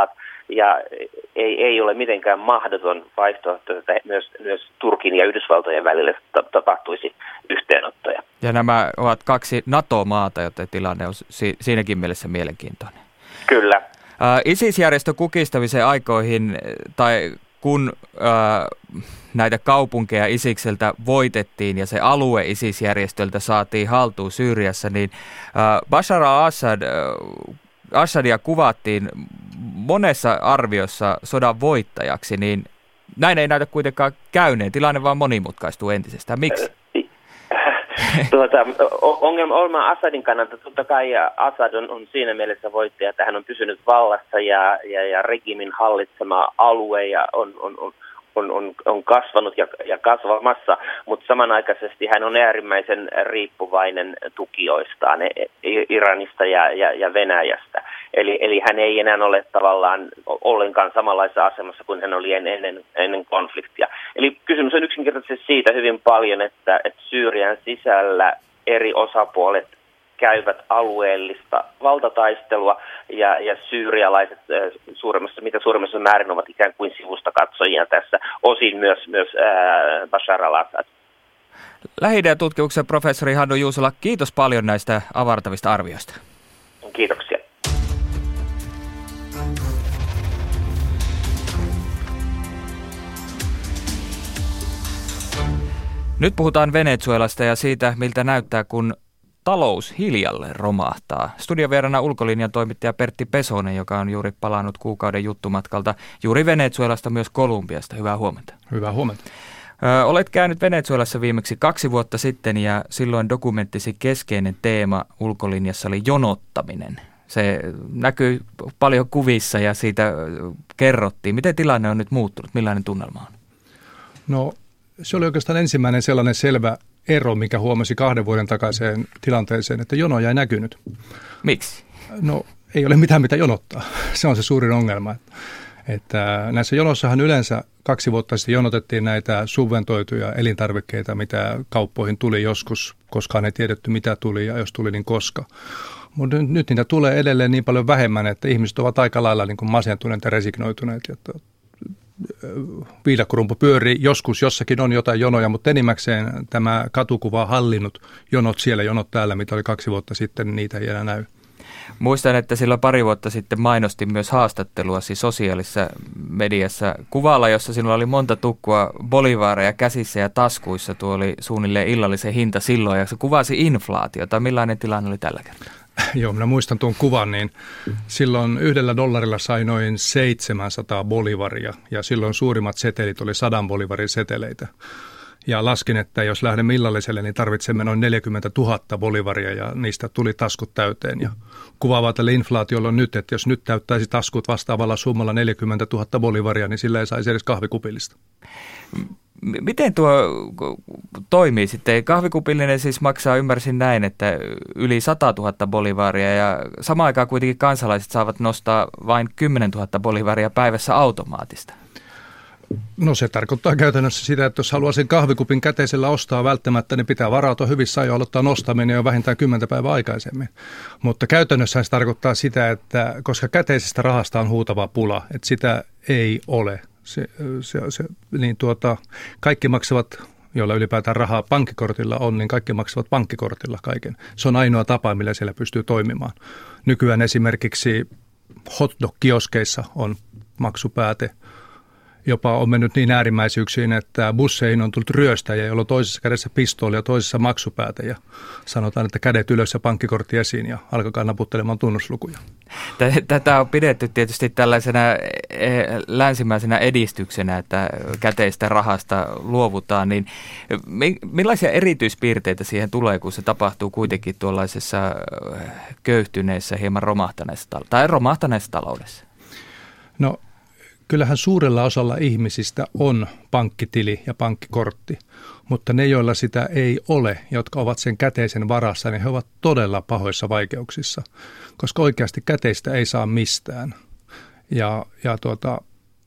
ja ei, ei ole mitenkään mahdoton vaihtoehto, että myös, myös Turkin ja Yhdysvaltojen välillä tapahtuisi yhteenottoja. Ja nämä ovat kaksi NATO-maata, joten tilanne on si- siinäkin mielessä mielenkiintoinen. Kyllä. Äh, ISIS-järjestö kukistamisen aikoihin, tai kun äh, näitä kaupunkeja Isikseltä voitettiin ja se alue ISIS-järjestöltä saatiin haltuun Syyriassa, niin äh, Bashar al-Assad, äh, Assadia kuvattiin monessa arviossa sodan voittajaksi, niin näin ei näytä kuitenkaan käyneen. Tilanne vaan monimutkaistuu entisestään. Miksi? Tuota, ongelma, ongelma Assadin kannalta, totta kai Assad on, on siinä mielessä voittaja, että hän on pysynyt vallassa ja, ja, ja regimin hallitsema alue ja on, on, on, on, on, on kasvanut ja, ja kasvamassa, mutta samanaikaisesti hän on äärimmäisen riippuvainen tukijoistaan Iranista ja, ja, ja Venäjästä. Eli, eli hän ei enää ole tavallaan ollenkaan samanlaisessa asemassa kuin hän oli ennen, ennen konfliktia. Eli kysymys on yksinkertaisesti siitä hyvin paljon, että, että Syyrian sisällä eri osapuolet käyvät alueellista valtataistelua ja, ja syyrialaiset suuremmassa, mitä suuremmassa määrin ovat ikään kuin sivusta katsojia tässä, osin myös, myös ää, Bashar al-Assad. Lähi-idän tutkimuksen professori Hannu Juusola, kiitos paljon näistä avartavista arvioista. Kiitoksia. Nyt puhutaan Venezuelasta ja siitä, miltä näyttää, kun talous hiljalle romahtaa. Studiovierana ulkolinjan toimittaja Pertti Pesonen, joka on juuri palannut kuukauden juttumatkalta juuri Venezuelasta myös Kolumbiasta. Hyvää huomenta. Hyvää huomenta. Ö, olet käynyt Venezuelassa viimeksi kaksi vuotta sitten ja silloin dokumenttisi keskeinen teema ulkolinjassa oli jonottaminen. Se näkyy paljon kuvissa ja siitä kerrottiin. Miten tilanne on nyt muuttunut? Millainen tunnelma on? No se oli oikeastaan ensimmäinen sellainen selvä ero, mikä huomasi kahden vuoden takaiseen tilanteeseen, että jonoja ei näkynyt. Miksi? No ei ole mitään mitä jonottaa. Se on se suurin ongelma. Että näissä jonossahan yleensä kaksi vuotta sitten jonotettiin näitä subventoituja elintarvikkeita, mitä kauppoihin tuli joskus, koskaan ei tiedetty mitä tuli ja jos tuli niin koska. Mutta nyt niitä tulee edelleen niin paljon vähemmän, että ihmiset ovat aika lailla niin kuin masentuneet ja resignoituneet. Viidakkorumpu pyörii, joskus jossakin on jotain jonoja, mutta enimmäkseen tämä katukuva on hallinnut jonot siellä, jonot täällä, mitä oli kaksi vuotta sitten, niitä ei enää näy. Muistan, että silloin pari vuotta sitten mainostin myös haastattelua siis sosiaalisessa mediassa kuvalla, jossa sinulla oli monta tukkua bolivaareja käsissä ja taskuissa. Tuo oli suunnilleen illallisen hinta silloin ja se kuvasi inflaatiota. Millainen tilanne oli tällä kertaa? Joo, minä muistan tuon kuvan, niin silloin yhdellä dollarilla sai noin seitsemänsataa bolivaria ja silloin suurimmat setelit oli sadan bolivarin seteleitä. Ja laskin, että jos lähdemme illalliselle, niin tarvitsemme noin neljäkymmentätuhatta bolivaria ja niistä tuli taskut täyteen. Ja kuvaavaa tälle inflaatiolle on nyt, että jos nyt täyttäisi taskut vastaavalla summalla neljäkymmentätuhatta bolivaria, niin sillä ei saisi edes kahvikupillista. Miten tuo toimii sitten? Kahvikupillinen siis maksaa, ymmärsin näin, että yli satatuhatta bolivaria ja samaan aikaan kuitenkin kansalaiset saavat nostaa vain kymmenentuhatta bolivaria päivässä automaatista. No se tarkoittaa käytännössä sitä, että jos haluaa sen kahvikupin käteisellä ostaa välttämättä, niin pitää varautua hyvissä ajoin aloittaa nostaminen jo vähintään kymmentä päivää aikaisemmin. Mutta käytännössä se tarkoittaa sitä, että koska käteisestä rahasta on huutava pula, että sitä ei ole. Se, se, se, niin tuota, kaikki maksavat, joilla ylipäätään rahaa pankkikortilla on, niin kaikki maksavat pankkikortilla kaiken. Se on ainoa tapa, millä siellä pystyy toimimaan. Nykyään esimerkiksi hotdog-kioskeissa on maksupääte. Jopa on mennyt niin äärimmäisyyksiin, että busseihin on tullut ryöstäjiä, jolla on toisessa kädessä pistooli ja toisessa maksupäätä. Ja sanotaan, että kädet ylös ja pankkikortti esiin ja alkakaa naputtelemaan tunnuslukuja. Tätä on pidetty tietysti tällaisena länsimäisenä edistyksenä, että käteistä rahasta luovutaan. Niin millaisia erityispiirteitä siihen tulee, kun se tapahtuu kuitenkin tuollaisessa köyhtyneessä, hieman romahtaneessa, tai romahtaneessa taloudessa? No kyllähän suurella osalla ihmisistä on pankkitili ja pankkikortti, mutta ne, joilla sitä ei ole, jotka ovat sen käteisen varassa, niin he ovat todella pahoissa vaikeuksissa, koska oikeasti käteistä ei saa mistään. Ja, ja tuota,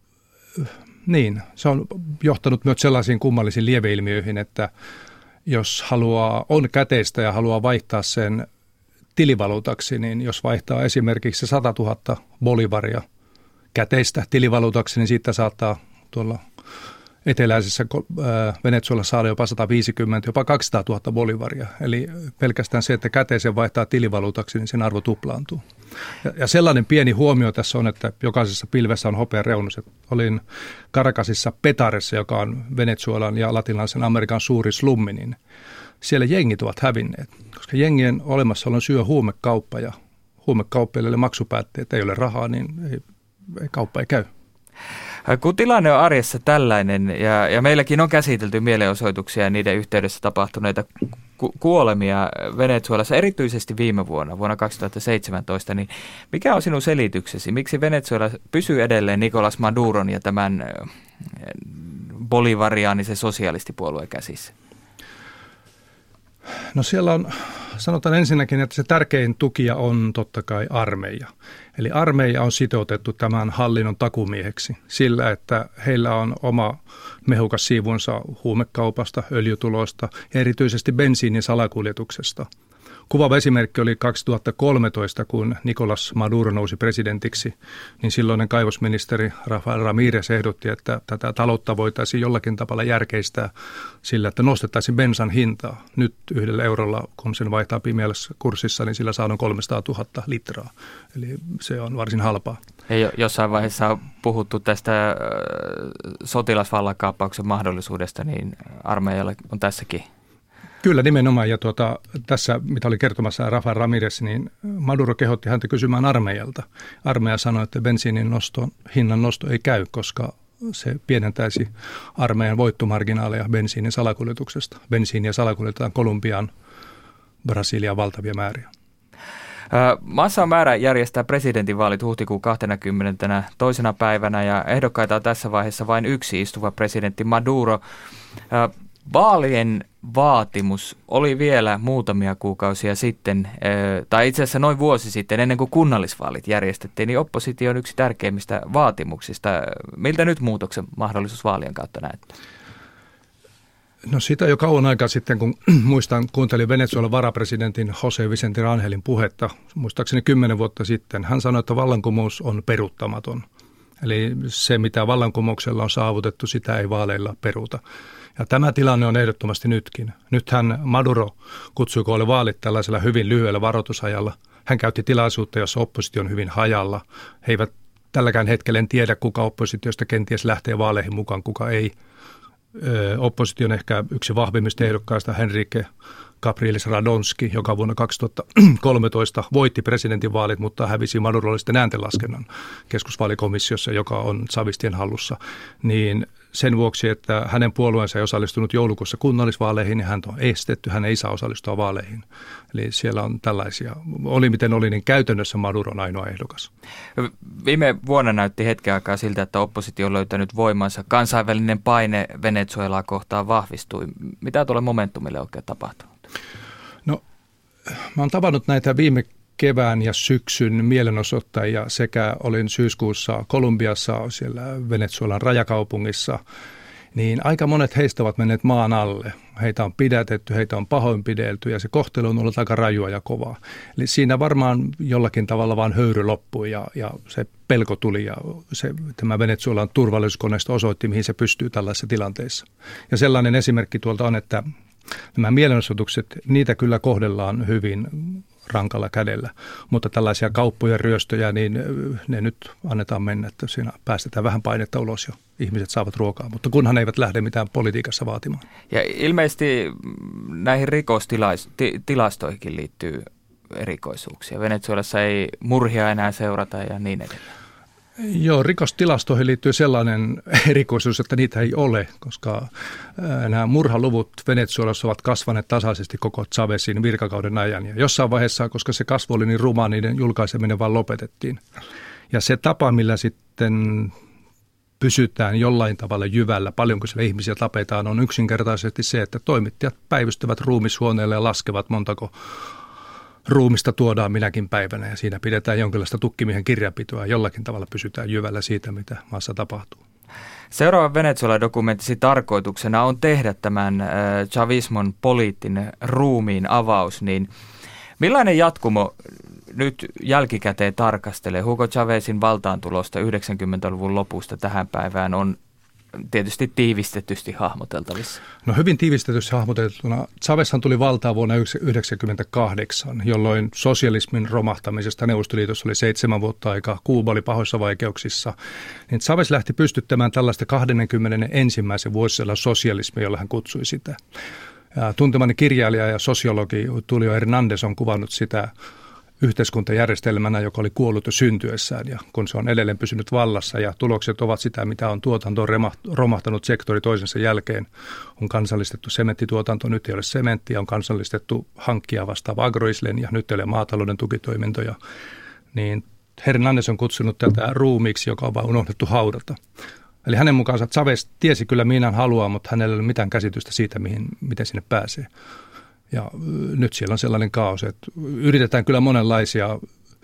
niin, se on johtanut myös sellaisiin kummallisiin lieveilmiöihin, että jos haluaa, on käteistä ja haluaa vaihtaa sen tilivaluutaksi, niin jos vaihtaa esimerkiksi satatuhatta bolivaria käteistä tilivaluutaksi, niin siitä saattaa tuolla eteläisessä Venezuelassa saada jopa sata viisikymmentä, jopa kaksisataatuhatta bolivaria. Eli pelkästään se, että käteisen vaihtaa tilivaluutaksi, niin sen arvo tuplaantuu. Ja, ja sellainen pieni huomio tässä on, että jokaisessa pilvessä on hopean reunus. Olin Caracasissa Petaressa, joka on Venezuelan ja latinalaisen Amerikan suuri slummi, niin siellä jengit ovat hävinneet, koska jengien olemassaolon syy on huumekauppa ja huumekauppiaille maksupäätteet, ei ole rahaa, niin ei, ei, kauppa ei käy. Kun tilanne on arjessa tällainen, ja, ja meilläkin on käsitelty mielenosoituksia ja niiden yhteydessä tapahtuneita ku- kuolemia Venezuelassa, erityisesti viime vuonna, vuonna kaksituhattaseitsemäntoista, niin mikä on sinun selityksesi? Miksi Venezuela pysyy edelleen Nicolás Maduron ja tämän bolivariaanisen sosialistipuolueen käsissä? No siellä on, sanotaan ensinnäkin, että se tärkein tukija on totta kai armeija. Eli armeija on sitoutettu tämän hallinnon takumieheksi sillä, että heillä on oma mehukas siivunsa huumekaupasta, öljytulosta ja erityisesti bensiinin salakuljetuksesta. Kuvaava esimerkki oli kaksituhattakolmetoista, kun Nicolás Maduro nousi presidentiksi, niin silloinen kaivosministeri Rafael Ramírez ehdotti, että tätä taloutta voitaisiin jollakin tavalla järkeistää sillä, että nostettaisiin bensan hintaa. Nyt yhdellä eurolla, kun sen vaihtaa pimeässä kurssissa, niin sillä saa noin kolmesataatuhatta litraa. Eli se on varsin halpaa. Ja jossain vaiheessa on puhuttu tästä sotilasvallankaappauksen mahdollisuudesta, niin armeijalle on tässäkin. Kyllä nimenomaan, ja tuota, tässä mitä oli kertomassa Rafael Ramírez, niin Maduro kehotti häntä kysymään armeijalta. Armeija sanoi, että bensiinin nosto, hinnan nosto ei käy, koska se pienentäisi armeijan voittomarginaaleja bensiinin salakuljetuksesta. Bensiiniä salakuljetetaan Kolumbiaan, Brasiliaan valtavia määriä. Maassa on määrä järjestää presidentinvaalit huhtikuun kahdeskymmenestoinen päivänä ja ehdokkaita on tässä vaiheessa vain yksi istuva presidentti Maduro. Vaalien vaatimus oli vielä muutamia kuukausia sitten, tai itse asiassa noin vuosi sitten, ennen kuin kunnallisvaalit järjestettiin, niin oppositio on yksi tärkeimmistä vaatimuksista. Miltä nyt muutoksen mahdollisuus vaalien kautta näyttää? No sitä jo kauan aikaa sitten, kun muistan, kuuntelin Venezuelan varapresidentin José Vicente Rangelin puhetta, muistaakseni kymmenen vuotta sitten. Hän sanoi, että vallankumous on peruuttamaton. Eli se, mitä vallankumouksella on saavutettu, sitä ei vaaleilla peruuta. Ja tämä tilanne on ehdottomasti nytkin. Nythän Maduro kutsui koolle vaalit tällaisella hyvin lyhyellä varoitusajalla. Hän käytti tilaisuutta, jossa oppositio on hyvin hajalla. He eivät tälläkään hetkellä en tiedä, kuka oppositiosta kenties lähtee vaaleihin mukaan, kuka ei. Ö, opposition ehkä yksi vahvimmista ehdokkaista, Henrique Capriles Radonski, joka vuonna kaksituhattakolmetoista voitti presidentinvaalit, mutta hävisi Madurollisten ääntenlaskennan keskusvaalikomissiossa, joka on Chavistien hallussa, niin sen vuoksi, että hänen puolueensa ei osallistunut joulukuussa kunnallisvaaleihin, niin hän on estetty, hän ei saa osallistua vaaleihin. Eli siellä on tällaisia, oli miten oli, niin käytännössä Maduro on ainoa ehdokas. Viime vuonna näytti hetken aikaa siltä, että oppositio on löytänyt voimansa. Kansainvälinen paine Venezuelaa kohtaan vahvistui. Mitä tuolle momentumille oikein tapahtunut? No, mä oon tavannut näitä viime kevään ja syksyn mielenosoittajia sekä olin syyskuussa Kolumbiassa siellä Venezuelan rajakaupungissa, niin aika monet heistä ovat menneet maan alle. Heitä on pidätetty, heitä on pahoinpidelty ja se kohtelu on ollut aika rajua ja kovaa. Eli siinä varmaan jollakin tavalla vaan höyry loppui ja, ja se pelko tuli ja se, tämä Venezuelan turvallisuuskoneisto osoitti, mihin se pystyy tällaisissa tilanteissa. Ja sellainen esimerkki tuolta on, että nämä mielenosoitukset, niitä kyllä kohdellaan hyvin rankalla kädellä, mutta tällaisia kauppojen ryöstöjä, niin ne nyt annetaan mennä, että siinä päästetään vähän painetta ulos ja ihmiset saavat ruokaa, mutta kunhan eivät lähde mitään politiikassa vaatimaan. Ja ilmeisesti näihin rikostilastoihinkin liittyy erikoisuuksia. Venezuelassa ei murhia enää seurata ja niin edelleen. Joo, rikostilastoihin liittyy sellainen erikoisuus, että niitä ei ole, koska nämä murhaluvut Venezuelassa ovat kasvaneet tasaisesti koko Chávezin virkakauden ajan. Ja jossain vaiheessa, koska se kasvu oli niin ruma, niiden julkaiseminen vaan lopetettiin. Ja se tapa, millä sitten pysytään jollain tavalla jyvällä, paljonko siellä ihmisiä tapetaan, on yksinkertaisesti se, että toimittajat päivystävät ruumishuoneelle ja laskevat montako ruumista tuodaan minäkin päivänä ja siinä pidetään jonkinlaista tukkimiehen kirjapitoa ja jollakin tavalla pysytään jyvällä siitä, mitä maassa tapahtuu. Seuraava Venezuela-dokumenttisi tarkoituksena on tehdä tämän äh, chavismon poliittinen ruumiin avaus, niin millainen jatkumo nyt jälkikäteen tarkastelee, Hugo Chávezin valtaantulosta yhdeksänkymmentäluvun lopusta tähän päivään on tietysti tiivistetysti hahmoteltavissa? No hyvin tiivistetysti hahmoteltuna. Chávezhan tuli valtaan vuonna yhdeksänkymmentäkahdeksan, jolloin sosialismin romahtamisesta Neuvostoliitossa oli seitsemän vuotta aikaa, Kuuba oli pahoissa vaikeuksissa. Niin Chávez lähti pystyttämään tällaista kaksikymmentäyksi vuosisadan sosialismia, jolla hän kutsui sitä. Ja tuntemani kirjailija ja sosiologi Tulio Hernández on kuvannut sitä yhteiskuntajärjestelmänä, joka oli kuollut jo syntyessään, ja kun se on edelleen pysynyt vallassa ja tulokset ovat sitä, mitä on tuotanto romahtanut sektori toisensa jälkeen. On kansallistettu sementtituotanto, nyt ei ole sementtiä, on kansallistettu hankkia vastaava agroislen ja nyt ei ole maatalouden tukitoimintoja. Niin Hernández on kutsunut tätä ruumiiksi, joka on vain unohdettu haudata. Eli hänen mukaansa Chávez tiesi kyllä mihin hän haluaa, mutta hänellä ei ole mitään käsitystä siitä, mihin, miten sinne pääsee. Ja nyt siellä on sellainen kaos, että yritetään kyllä monenlaisia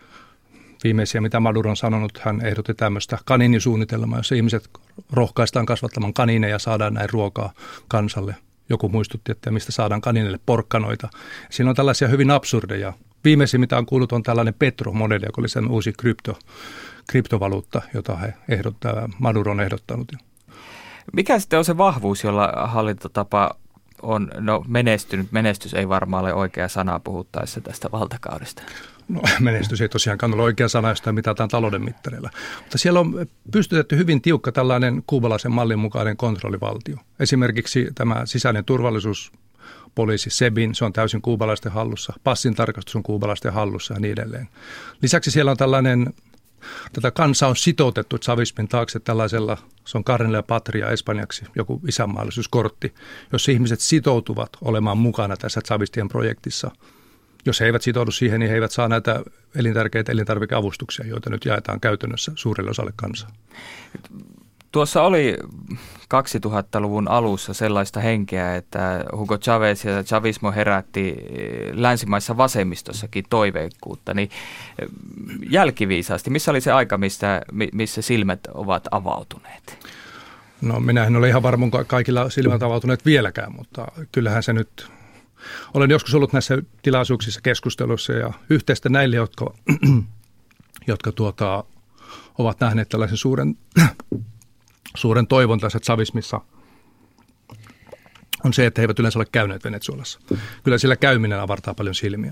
viimeisiä, mitä Maduro on sanonut. Hän ehdotti tämmöistä kaniinisuunnitelmaa, jossa ihmiset rohkaistaan kasvattamaan kaniineja ja saadaan näin ruokaa kansalle. Joku muistutti, että mistä saadaan kaniinille porkkanoita. Siinä on tällaisia hyvin absurdeja. Viimeisin, mitä on kuullut, on tällainen Petro-modeli, joka oli sen uusi krypto, kryptovaluutta, jota he ehdottaa, Maduro on ehdottanut. Mikä sitten on se vahvuus, jolla hallintotapa on no, menestynyt? Menestys ei varmaan ole oikea sana puhuttaessa tästä valtakaudesta. No menestys ei tosiaankaan ole oikea sana, josta mitataan talouden mittareilla. Mutta siellä on pystytetty hyvin tiukka tällainen kuubalaisen mallin mukainen kontrollivaltio. Esimerkiksi tämä sisäinen turvallisuuspoliisi SEBIN, se on täysin kuubalaisten hallussa. Passin tarkastus on kuubalaisten hallussa ja niin edelleen. Lisäksi siellä on tällainen, tätä kansaa on sitoutettu chavismin taakse tällaisella, se on Carne Patria espanjaksi, joku isänmaallisuuskortti, jossa ihmiset sitoutuvat olemaan mukana tässä chavistien projektissa. Jos he eivät sitoudu siihen, niin he eivät saa näitä elintärkeitä elintarvikeavustuksia, joita nyt jaetaan käytännössä suurelle osalle kansaa. Tuossa oli kaksituhattaluvun alussa sellaista henkeä, että Hugo Chávez ja chavismo herätti länsimaissa vasemmistossakin toiveikkuutta. Niin jälkiviisaasti, missä oli se aika, mistä, missä silmät ovat avautuneet? No minä en ole ihan varma, kaikilla silmät avautuneet vieläkään, mutta kyllähän se nyt... Olen joskus ollut näissä tilaisuuksissa keskustelussa ja yhteistä näille, jotka, jotka tuota, ovat nähneet tällaisen suuren, suuren toivon tässä chavismissa, on se, että he eivät yleensä ole käyneet Venezuelassa. Kyllä sillä käyminen avartaa paljon silmiä.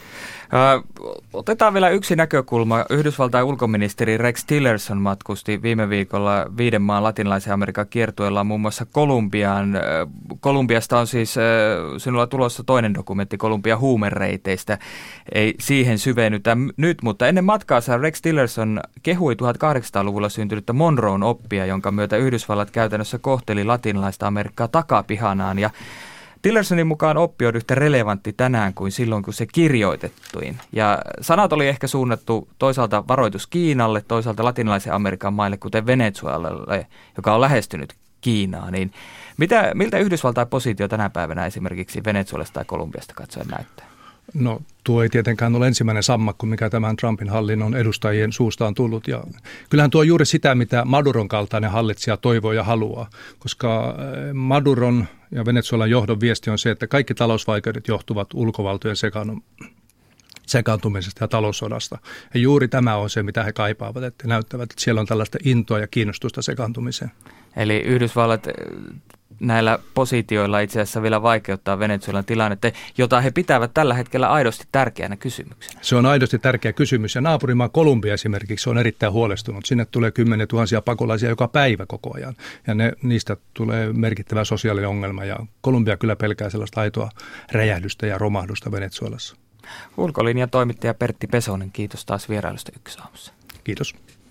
Otetaan vielä yksi näkökulma. Yhdysvaltain ulkoministeri Rex Tillerson matkusti viime viikolla viiden maan latinalaisen Amerikan kiertueellaan muun muassa Kolumbiaan. Kolumbiasta on siis sinulla tulossa toinen dokumentti Kolumbia huumereiteistä. Ei siihen syvennytä nyt, mutta ennen matkaansa Rex Tillerson kehui tuhatkahdeksansataaluvulla syntynyttä Monroen oppia, jonka myötä Yhdysvallat käytännössä kohteli latinalaista Amerikkaa takapihanaan. Ja Tillersonin mukaan oppi on yhtä relevantti tänään kuin silloin, kun se kirjoitettiin. Ja sanat oli ehkä suunnattu toisaalta varoitus Kiinalle, toisaalta latinalaisen Amerikan maille, kuten Venezuelalle, joka on lähestynyt Kiinaa. Niin mitä, miltä Yhdysvaltain positio tänä päivänä esimerkiksi Venezuelasta tai Kolumbiasta katsoen näyttää? No tuo ei tietenkään ole ensimmäinen sammakko, mikä tämän Trumpin hallinnon edustajien suusta on tullut. Ja kyllähän tuo juuri sitä, mitä Maduron kaltainen hallitsija toivoo ja haluaa, koska Maduron ja Venezuelan johdon viesti on se, että kaikki talousvaikeudet johtuvat ulkovaltojen sekaantumisesta ja taloussodasta. Ja juuri tämä on se, mitä he kaipaavat, että näyttävät, että siellä on tällaista intoa ja kiinnostusta sekaantumiseen. Eli Yhdysvallat näillä positioilla itse asiassa vielä vaikeuttaa Venezuelan tilannetta, jota he pitävät tällä hetkellä aidosti tärkeänä kysymyksenä. Se on aidosti tärkeä kysymys ja naapurimaa Kolumbia esimerkiksi on erittäin huolestunut. Sinne tulee kymmeniä tuhansia pakolaisia joka päivä koko ajan ja ne, niistä tulee merkittävä sosiaalinen ongelma ja Kolumbia kyllä pelkää sellaista aitoa räjähdystä ja romahdusta Venezuelassa. Ulkolinjan toimittaja Pertti Pesonen, kiitos taas vierailusta Ykkös aamussa. Kiitos.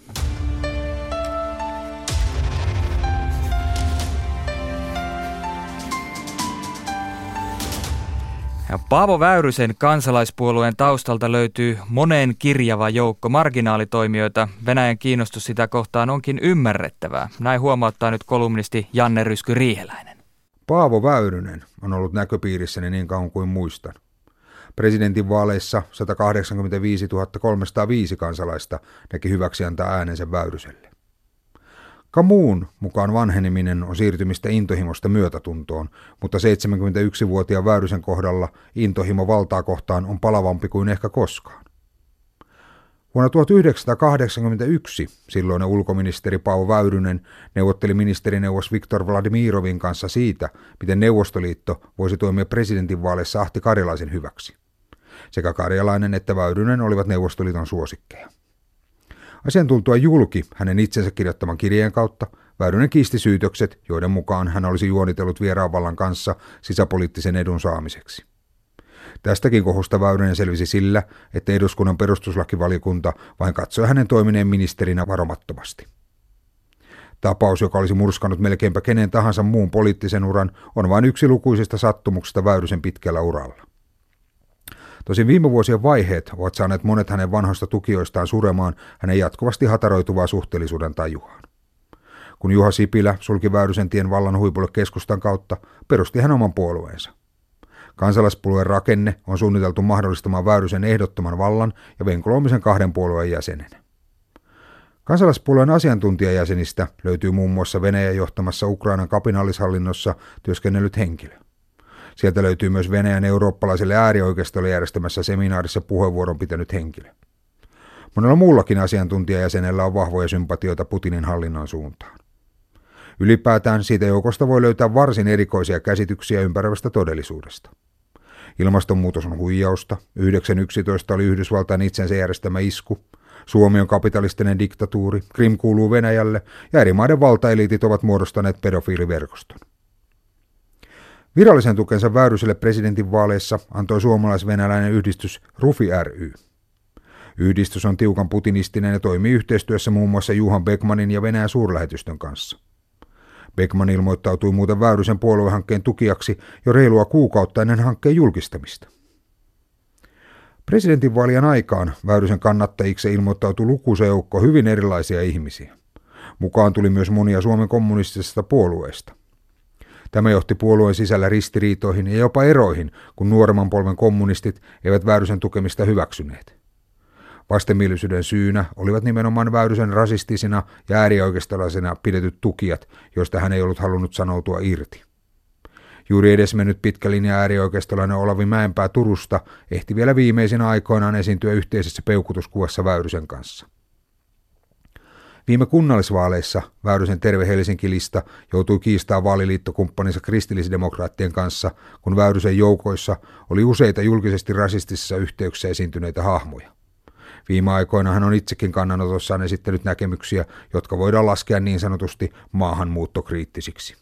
Ja Paavo Väyrysen kansalaispuolueen taustalta löytyy moneen kirjava joukko marginaalitoimijoita. Venäjän kiinnostus sitä kohtaan onkin ymmärrettävää. Näin huomauttaa nyt kolumnisti Janne Rysky-Riiheläinen. Paavo Väyrynen on ollut näköpiirissäni niin kauan kuin muistan. Presidentinvaaleissa sata kahdeksankymmentäviisituhatta kolmesataaviisi kansalaista näki hyväksi antaa äänensä Väyryselle. Camusin mukaan vanheneminen on siirtymistä intohimosta myötätuntoon, mutta seitsemänkymmentäyksivuotiaan Väyrysen kohdalla intohimo valtaa kohtaan on palavampi kuin ehkä koskaan. Vuonna tuhatyhdeksänsataakahdeksankymmentäyksi silloinen ulkoministeri Paavo Väyrynen neuvotteli ministerineuvos Viktor Vladimirovin kanssa siitä, miten Neuvostoliitto voisi toimia presidentinvaaleissa Ahti Karjalaisen hyväksi. Sekä Karjalainen että Väyrynen olivat Neuvostoliiton suosikkeja. Asian tultua julki hänen itsensä kirjoittaman kirjeen kautta Väyrynen kiisti syytökset, joiden mukaan hän olisi juonitellut vieraan vallan kanssa sisäpoliittisen edun saamiseksi. Tästäkin kohusta Väyrynen selvisi sillä, että eduskunnan perustuslakivaliokunta vain katsoi hänen toimineen ministerinä varomattomasti. Tapaus, joka olisi murskannut melkeinpä kenen tahansa muun poliittisen uran, on vain yksi lukuisista sattumuksista Väyrysen pitkällä uralla. Tosin viime vuosien vaiheet ovat saaneet monet hänen vanhoista tukijoistaan suremaan hänen jatkuvasti hataroituvaa suhteellisuuden tajuaan. Kun Juha Sipilä sulki Väyrysen tien vallan huipulle keskustan kautta, perusti hän oman puolueensa. Kansalaispuolueen rakenne on suunniteltu mahdollistamaan Väyrysen ehdottoman vallan ja venkuloimisen kahden puolueen jäsenenä. Kansalaispuolueen asiantuntijajäsenistä löytyy muun muassa Venäjän johtamassa Ukrainan kapinallishallinnossa työskennellyt henkilö. Sieltä löytyy myös Venäjän eurooppalaiselle äärioikeistolle järjestämässä seminaarissa puheenvuoron pitänyt henkilö. Monella muullakin asiantuntijajäsenellä on vahvoja sympatioita Putinin hallinnon suuntaan. Ylipäätään siitä joukosta voi löytää varsin erikoisia käsityksiä ympäröivästä todellisuudesta. Ilmastonmuutos on huijausta, yhdeksän yksitoista oli Yhdysvaltain itsensä järjestämä isku, Suomi on kapitalistinen diktatuuri, Krim kuuluu Venäjälle ja eri maiden valtaeliitit ovat muodostaneet pedofiiliverkoston. Virallisen tukensa Väyryselle presidentinvaaleissa antoi suomalais-venäläinen yhdistys Rufi ry. Yhdistys on tiukan putinistinen ja toimii yhteistyössä muun muassa Juhan Beckmanin ja Venäjän suurlähetystön kanssa. Beckman ilmoittautui muuten Väyrysen puoluehankkeen tukijaksi jo reilua kuukautta ennen hankkeen julkistamista. Presidentinvaalien aikaan Väyrysen kannattajiksi ilmoittautui lukuisa joukko hyvin erilaisia ihmisiä. Mukaan tuli myös monia Suomen kommunistisesta puolueesta. Tämä johti puolueen sisällä ristiriitoihin ja jopa eroihin, kun nuoremman polven kommunistit eivät Väyrysen tukemista hyväksyneet. Vastenmielisyyden syynä olivat nimenomaan Väyrysen rasistisina ja äärioikeistolaisina pidetyt tukijat, joista hän ei ollut halunnut sanoutua irti. Juuri edesmennyt pitkä linja äärioikeistolainen Olavi Mäenpää Turusta ehti vielä viimeisinä aikoinaan esiintyä yhteisessä peukutuskuvassa Väyrysen kanssa. Viime kunnallisvaaleissa Väyrysen Terve Helsinki-lista joutui kiistämään vaaliliittokumppaninsa kristillisdemokraattien kanssa, kun Väyrysen joukoissa oli useita julkisesti rasistisissa yhteyksissä esiintyneitä hahmoja. Viime aikoina hän on itsekin kannanotossaan esittänyt näkemyksiä, jotka voidaan laskea niin sanotusti maahanmuuttokriittisiksi.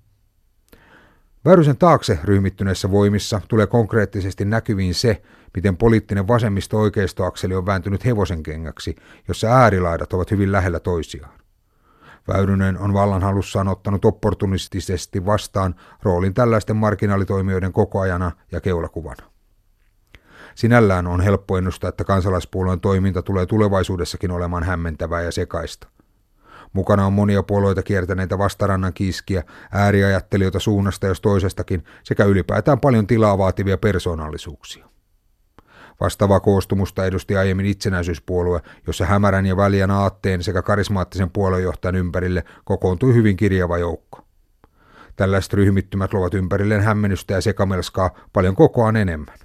Väyrysen taakse ryhmittyneissä voimissa tulee konkreettisesti näkyviin se, miten poliittinen vasemmisto-oikeistoakseli on vääntynyt hevosenkengäksi, jossa äärilaidat ovat hyvin lähellä toisiaan. Väyrynen on vallanhalussaan ottanut opportunistisesti vastaan roolin tällaisten marginaalitoimijoiden kokoajana ja keulakuvana. Sinällään on helppo ennustaa, että kansalaispuolueen toiminta tulee tulevaisuudessakin olemaan hämmentävää ja sekaista. Mukana on monia puolueita kiertäneitä vastarannan kiiskiä, ääriajattelijoita suunnasta jos toisestakin sekä ylipäätään paljon tilaa vaativia persoonallisuuksia. Vastaavaa koostumusta edusti aiemmin itsenäisyyspuolue, jossa hämärän ja väljän aatteen sekä karismaattisen puoluejohtajan ympärille kokoontui hyvin kirjava joukko. Tällaiset ryhmittymät luovat ympärilleen hämmennystä ja sekamelskaa paljon kokoaan enemmän.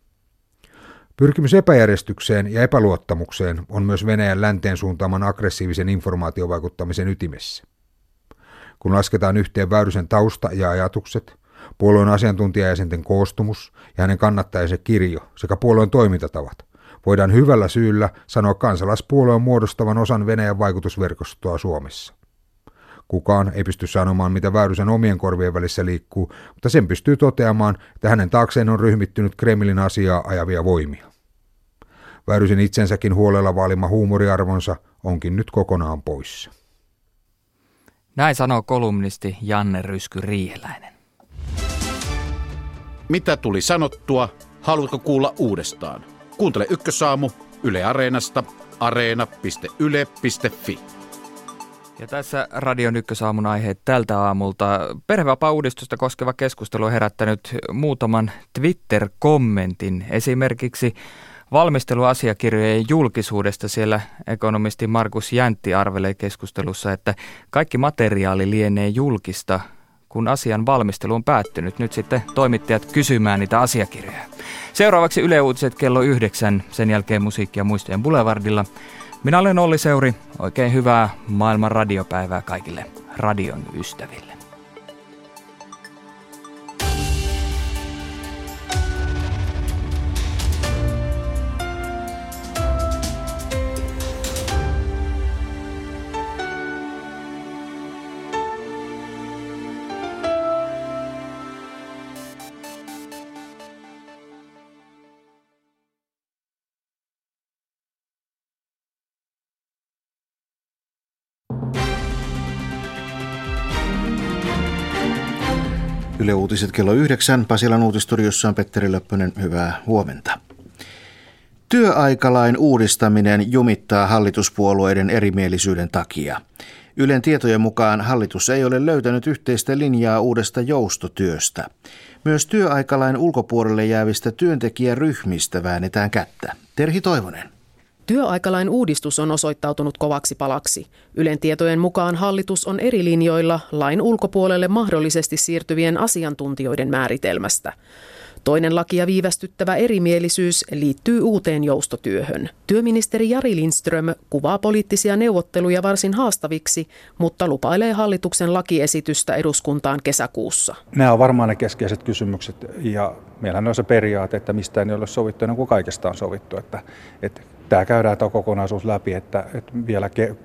Pyrkimys epäjärjestykseen ja epäluottamukseen on myös Venäjän länteen suuntaaman aggressiivisen informaatiovaikuttamisen ytimessä. Kun lasketaan yhteen Väyrysen tausta ja ajatukset, puolueen asiantuntijajäsenten koostumus ja hänen kannattajansa kirjo sekä puolueen toimintatavat, voidaan hyvällä syyllä sanoa kansalaispuolueen muodostavan osan Venäjän vaikutusverkostoa Suomessa. Kukaan ei pysty sanomaan, mitä Väyrysen omien korvien välissä liikkuu, mutta sen pystyy toteamaan, että hänen taakseen on ryhmittynyt Kremlin asiaa ajavia voimia. Väyrysen itsensäkin huolella vaalima huumoriarvonsa onkin nyt kokonaan poissa. Näin sanoo kolumnisti Janne Rysky-Riiheläinen. Mitä tuli sanottua? Haluatko kuulla uudestaan? Kuuntele Ykkösaamu Yle Areenasta areena piste yle piste fi. Ja tässä Radion Ykkösaamun aiheet tältä aamulta. Perhevapaa-uudistusta koskeva keskustelu on herättänyt muutaman Twitter-kommentin. Esimerkiksi valmisteluasiakirjojen julkisuudesta siellä ekonomisti Markus Jäntti arvelee keskustelussa, että kaikki materiaali lienee julkista, kun asian valmistelu on päättynyt. Nyt sitten toimittajat kysymään niitä asiakirjoja. Seuraavaksi Yle Uutiset kello yhdeksän, sen jälkeen musiikkia muistojen Boulevardilla. Minä olen Olli Seuri. Oikein hyvää maailman radiopäivää kaikille radion ystäville. Yle Uutiset kello yhdeksän. Pasilan uutistudiossa on Petteri Löppönen. Hyvää huomenta. Työaikalain uudistaminen jumittaa hallituspuolueiden erimielisyyden takia. Ylen tietojen mukaan hallitus ei ole löytänyt yhteistä linjaa uudesta joustotyöstä. Myös työaikalain ulkopuolelle jäävistä työntekijäryhmistä väännetään kättä. Terhi Toivonen. Työaikalain uudistus on osoittautunut kovaksi palaksi. Ylen tietojen mukaan hallitus on eri linjoilla lain ulkopuolelle mahdollisesti siirtyvien asiantuntijoiden määritelmästä. Toinen lakia viivästyttävä erimielisyys liittyy uuteen joustotyöhön. Työministeri Jari Lindström kuvaa poliittisia neuvotteluja varsin haastaviksi, mutta lupailee hallituksen lakiesitystä eduskuntaan kesäkuussa. Nämä on varmaan ne keskeiset kysymykset ja meillähän on se periaate, että mistään ei ole sovittu ennen kuin kaikesta on sovittu. Että, että tämä käydään tämä kokonaisuus läpi, että, että vielä ke-